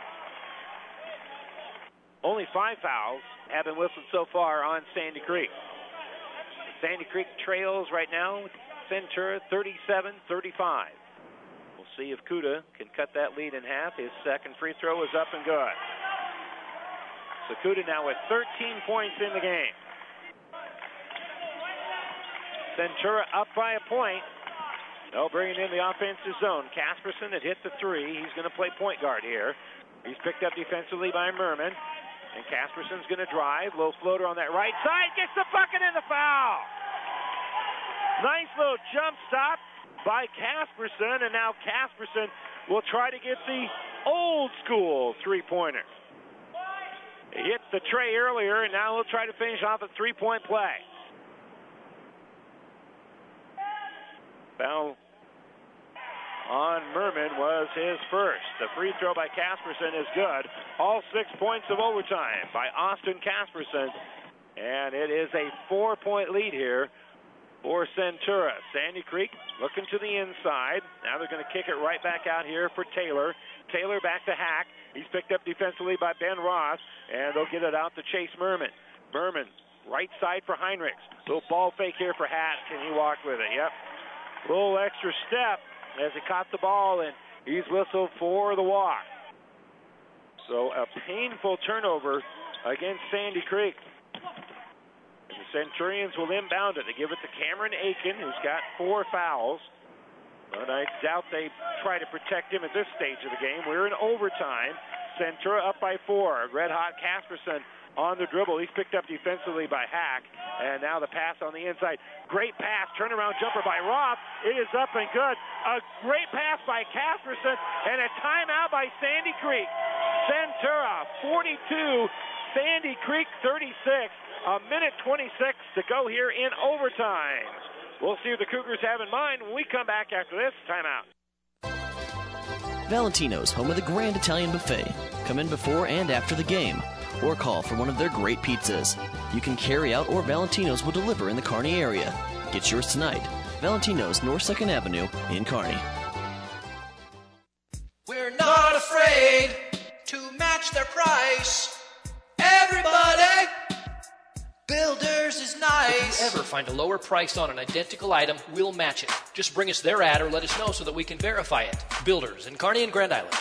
Only five fouls have been whistled so far on Sandy Creek. Sandy Creek trails right now, Centura thirty-seven thirty-five. We'll see if Kuda can cut that lead in half. His second free throw is up and good. So Kuda now with thirteen points in the game. Centura up by a point. They'll bring it in the offensive zone. Casperson had hit the three. He's going to play point guard here. He's picked up defensively by Merman. And Casperson's going to drive. Low floater on that right side. Gets the bucket and the foul. Nice little jump stop by Casperson. And now Casperson will try to get the old school three-pointer. He hit the tray earlier, and now he'll try to finish off a three-point play. Foul on Merman was his first. The free throw by Casperson is good. All six points of overtime by Austin Casperson. And it is a four-point lead here for Centura. Sandy Creek looking to the inside. Now they're going to kick it right back out here for Taylor. Taylor back to Hack. He's picked up defensively by Ben Ross. And they'll get it out to Chase Merman. Merman, right side for Heinrichs. Little ball fake here for Hack. Can he walk with it? Yep. Little extra step as he caught the ball, and he's whistled for the walk. So a painful turnover against Sandy Creek. And the Centurions will inbound it. They give it to Cameron Aiken, who's got four fouls. But I doubt they try to protect him at this stage of the game. We're in overtime. Centura up by four. Red-hot Casperson on the dribble. He's picked up defensively by Hack. And now the pass on the inside. Great pass. Turnaround jumper by Roth. It is up and good. A great pass by Casperson. And a timeout by Sandy Creek. Centura forty-two. Sandy Creek thirty-six. A minute twenty-six to go here in overtime. We'll see what the Cougars have in mind when we come back after this timeout. Valentino's, home of the Grand Italian Buffet. Come in before and after the game, or call for one of their great pizzas. You can carry out, or Valentino's will deliver in the Kearney area. Get yours tonight. Valentino's, North second Avenue in Kearney. We're not afraid to match their price. Everybody, Builders is nice. If you ever find a lower price on an identical item, we'll match it. Just bring us their ad or let us know so that we can verify it. Builders in Kearney and Grand Island.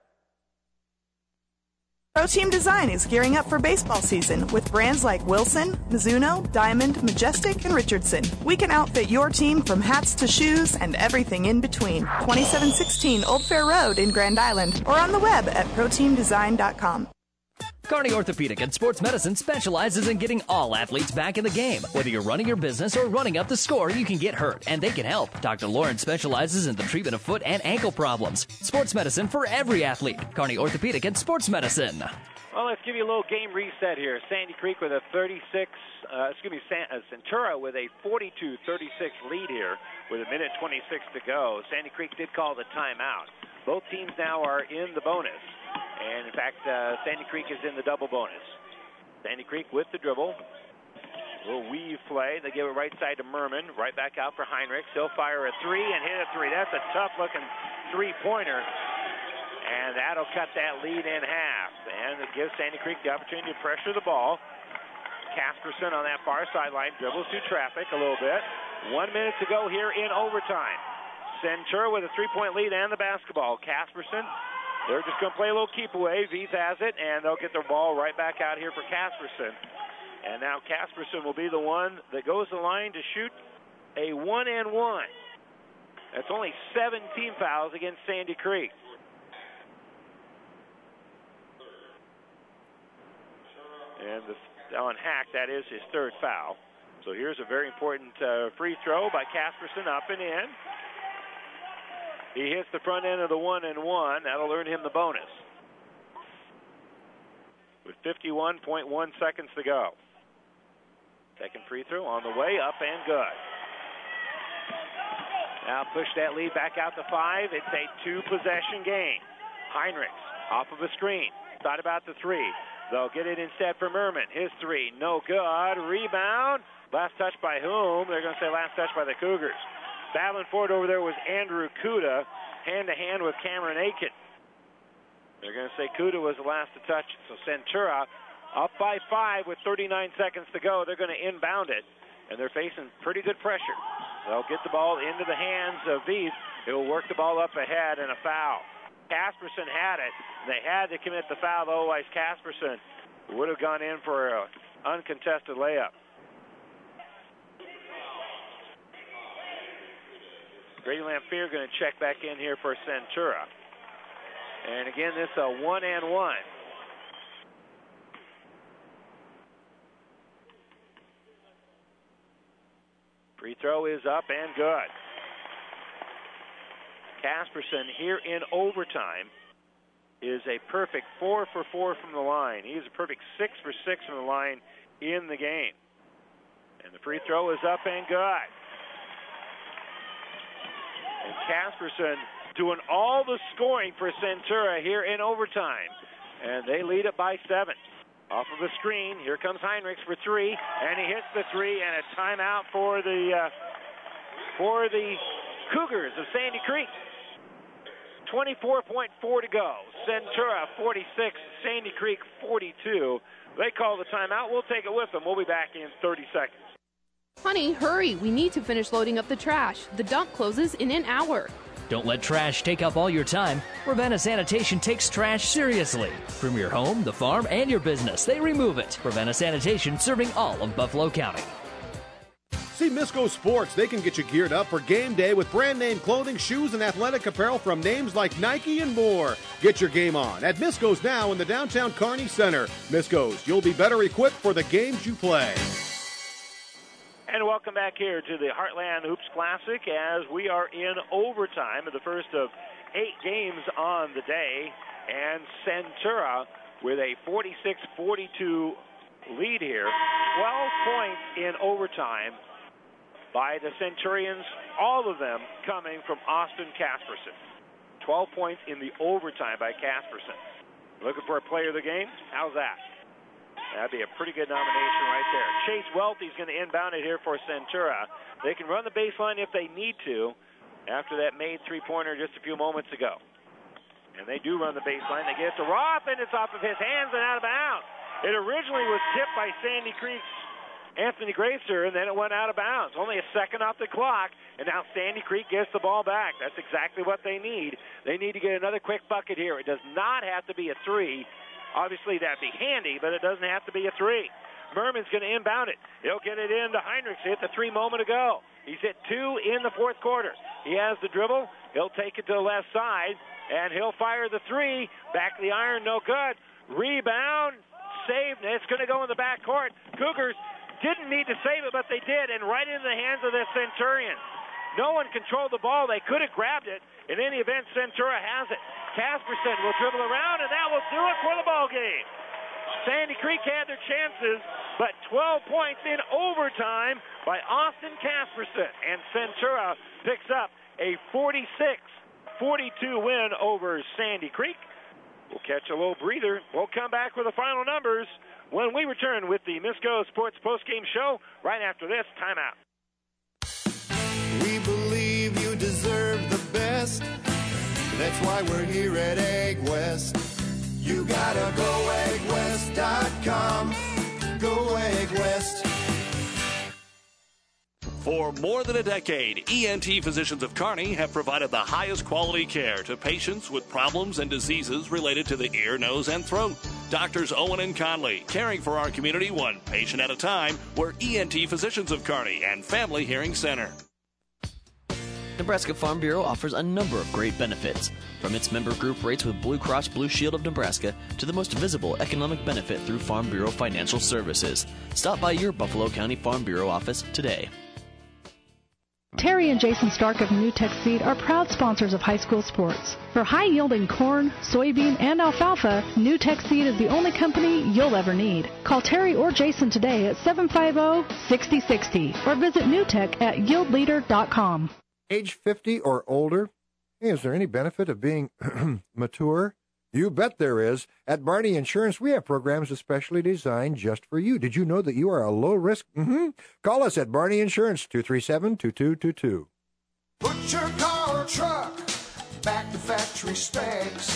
Pro Team Design is gearing up for baseball season with brands like Wilson, Mizuno, Diamond, Majestic, and Richardson. We can outfit your team from hats to shoes and everything in between. twenty-seven sixteen Old Fair Road in Grand Island or on the web at pro team design dot com. Kearney Orthopedic and Sports Medicine specializes in getting all athletes back in the game. Whether you're running your business or running up the score, you can get hurt, and they can help. Doctor Lawrence specializes in the treatment of foot and ankle problems. Sports medicine for every athlete. Kearney Orthopedic and Sports Medicine. Well, let's give you a little game reset here. Sandy Creek with a thirty-six, uh, excuse me, San, uh, Centura with a forty-two thirty-six lead here with a minute twenty-six to go. Sandy Creek did call the timeout. Both teams now are in the bonus. And, in fact, uh, Sandy Creek is in the double bonus. Sandy Creek with the dribble. Little weave play. They give it right side to Merman. Right back out for Heinrichs. He'll fire a three and hit a three. That's a tough-looking three-pointer. And that'll cut that lead in half. And it gives Sandy Creek the opportunity to pressure the ball. Casperson on that far sideline dribbles through traffic a little bit. One minute to go here in overtime. Centura with a three-point lead and the basketball. Casperson, they're just going to play a little keep away. Veith has it, and they'll get the ball right back out here for Casperson. And now Casperson will be the one that goes the line to shoot a one and one. That's only seven team fouls against Sandy Creek. And the, on Hack, that is his third foul. So here's a very important uh, free throw by Casperson, up and in. He hits the front end of the one and one. That'll earn him the bonus. with fifty-one point one seconds to go. Second free throw on the way, up and good. Now push that lead back out to five. It's a two-possession game. Heinrichs off of a screen. Thought about the three. They'll get it instead for Merman. His three, no good. Rebound. Last touch by whom? They're going to say last touch by the Cougars. Battling for it over there was Andrew Kuda, hand-to-hand with Cameron Aiken. They're going to say Kuda was the last to touch it. So Centura up by five with thirty-nine seconds to go. They're going to inbound it, and they're facing pretty good pressure. They'll get the ball into the hands of these. It'll work the ball up ahead, and a foul. Casperson had it. They had to commit the foul, otherwise Casperson would have gone in for an uncontested layup. Grady Lamphere going to check back in here for Centura. And again, this is a one and one. Free throw is up and good. Casperson here in overtime is a perfect four for four from the line. He is a perfect six for six from the line in the game. And the free throw is up and good. And Casperson doing all the scoring for Centura here in overtime. And they lead it by seven. Off of the screen, here comes Heinrichs for three, and he hits the three, and a timeout for the uh, for the Cougars of Sandy Creek. twenty-four point four to go. Centura forty-six, Sandy Creek forty-two. They call the timeout. We'll take it with them. We'll be back in thirty seconds. Honey, hurry. We need to finish loading up the trash. The dump closes in an hour. Don't let trash take up all your time. Ravenna Sanitation takes trash seriously. From your home, the farm, and your business, they remove it. Ravenna Sanitation, serving all of Buffalo County. See Misco Sports. They can get you geared up for game day with brand name clothing, shoes, and athletic apparel from names like Nike and more. Get your game on at Misco's now in the downtown Kearney Center. Misco's, you'll be better equipped for the games you play. And welcome back here to the Heartland Hoops Classic as we are in overtime of the first of eight games on the day. And Centura with a forty-six forty-two lead here. twelve points in overtime by the Centurions, all of them coming from Austin Casperson. twelve points in the overtime by Casperson. Looking for a player of the game? How's that? That'd be a pretty good nomination right there. Chase Welty's going to inbound it here for Centura. They can run the baseline if they need to after that made three-pointer just a few moments ago. And they do run the baseline. They get it to Roth, and it's off of his hands and out of bounds. It originally was tipped by Sandy Creek's Anthony Gracer, and then it went out of bounds. Only a second off the clock, and now Sandy Creek gets the ball back. That's exactly what they need. They need to get another quick bucket here. It does not have to be a three. Obviously, that'd be handy, but it doesn't have to be a three. Merman's going to inbound it. He'll get it into Heinrichs. He hit the three moment ago. He's hit two in the fourth quarter. He has the dribble. He'll take it to the left side, and he'll fire the three. Back of the iron, no good. Rebound, saved, and it's going to go in the backcourt. Cougars didn't need to save it, but they did, and right into the hands of the Centurions. No one controlled the ball. They could have grabbed it. In any event, Centura has it. Casperson will dribble around, and that will do it for the ball game. Sandy Creek had their chances, but twelve points in overtime by Austin Casperson. And Centura picks up a forty-six forty-two win over Sandy Creek. We'll catch a little breather. We'll come back with the final numbers when we return with the Misco Sports Postgame Show right after this timeout. We believe you deserve the best. That's why we're here at Egg West. You gotta go egg west dot com. Go Egg West. For more than a decade, E N T Physicians of Kearney have provided the highest quality care to patients with problems and diseases related to the ear, nose, and throat. Doctors Owen and Conley, caring for our community one patient at a time. We're E N T Physicians of Kearney and Family Hearing Center. Nebraska Farm Bureau offers a number of great benefits, from its member group rates with Blue Cross Blue Shield of Nebraska to the most visible economic benefit through Farm Bureau Financial Services. Stop by your Buffalo County Farm Bureau office today. Terry and Jason Stark of NewTek Seed are proud sponsors of high school sports. For high-yielding corn, soybean, and alfalfa, NewTek Seed is the only company you'll ever need. Call Terry or Jason today at seven five zero, six zero six zero or visit newtek at yield leader dot com. Age fifty or older? Hey, is there any benefit of being mature? You bet there is. At Barney Insurance, we have programs especially designed just for you. Did you know that you are a low risk? Mm-hmm. Call us at Barney Insurance, two three seven, two two two two. Put your car or truck back to factory specs.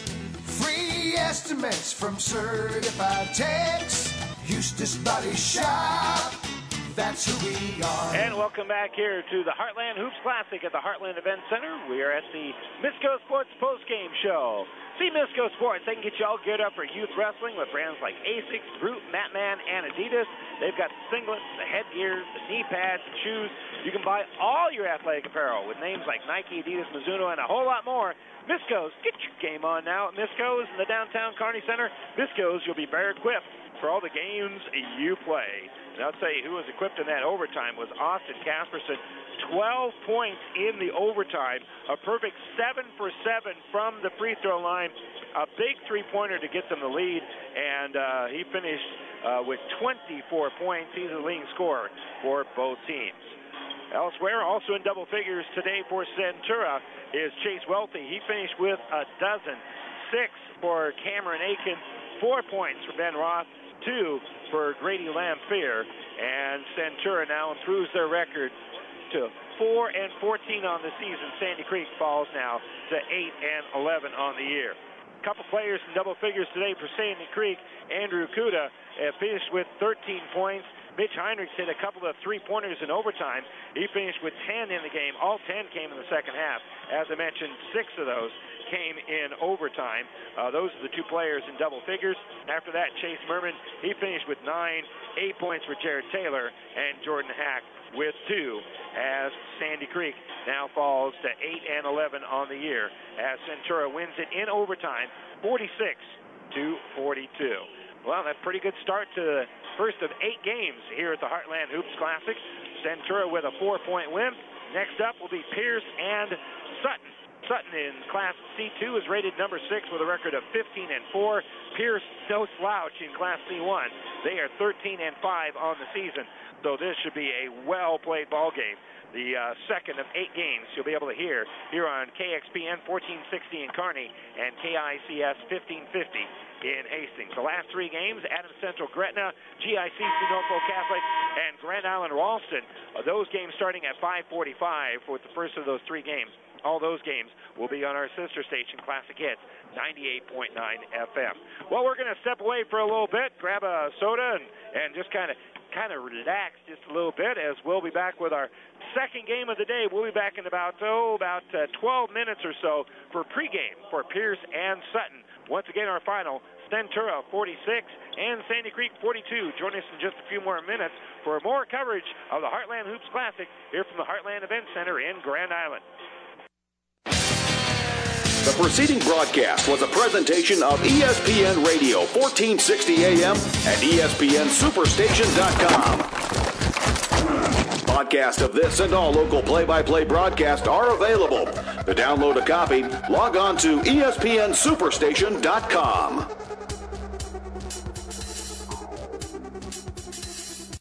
Free estimates from certified techs. Eustace Body Shop. That's who we are. And welcome back here to the Heartland Hoops Classic at the Heartland Event Center. We are at the Misco Sports Postgame Show. See Misco Sports. They can get you all geared up for youth wrestling with brands like Asics, Brute, Matman, and Adidas. They've got the singlets, the headgear, the knee pads, the shoes. You can buy all your athletic apparel with names like Nike, Adidas, Mizuno, and a whole lot more. Misco's, get your game on now at Misco's in the downtown Kearney Center. Misco's, you'll be better equipped for all the games you play. And I'll tell you who was equipped in that overtime was Austin Casperson. twelve points in the overtime. A perfect seven for seven from the free throw line. A big three-pointer to get them the lead. And uh, he finished uh, with twenty-four points. He's the leading scorer for both teams. Elsewhere, also in double figures today for Centura is Chase Welty. He finished with a dozen. Six for Cameron Aiken. Four points for Ben Roth. Two for Grady Lamphere, and Centura now improves their record to four and fourteen on the season. Sandy Creek falls now to eight and eleven on the year. A couple players in double figures today for Sandy Creek. Andrew Kuda uh, finished with thirteen points. Mitch Heinrichs hit a couple of three-pointers in overtime. He finished with ten in the game. All ten came in the second half. As I mentioned, six of those came in overtime. Uh, those are the two players in double figures. After that, Chase Merman, he finished with nine, eight points for Jared Taylor, and Jordan Hack with two, as Sandy Creek now falls to eight and eleven on the year, as Centura wins it in overtime, forty-six to forty-two. Well, that's a pretty good start to the first of eight games here at the Heartland Hoops Classic. Centura with a four-point win. Next up will be Pierce and Sutton. Sutton in Class C two is rated number six with a record of fifteen and four. Pierce, no slouch in Class C one. They are thirteen and five on the season, so this should be a well-played ball game. The uh, second of eight games you'll be able to hear here on K X P N fourteen sixty in Kearney and K I C S fifteen fifty in Hastings. The last three games, Adams Central Gretna, G I C C Norfolk Catholic, and Grand Island Ralston. Uh, those games starting at five forty-five for the first of those three games. All those games will be on our sister station, Classic Hits, ninety-eight point nine F M. Well, we're going to step away for a little bit, grab a soda, and, and just kind of kind of relax just a little bit, as we'll be back with our second game of the day. We'll be back in about, oh, about uh, twelve minutes or so for pregame for Pierce and Sutton. Once again, our final, Centura forty-six and Sandy Creek forty-two. Join us in just a few more minutes for more coverage of the Heartland Hoops Classic here from the Heartland Event Center in Grand Island. The preceding broadcast was a presentation of E S P N Radio, fourteen sixty A M and E S P N Superstation dot com. Podcast of this and all local play-by-play broadcasts are available. To download a copy, log on to E S P N Superstation dot com.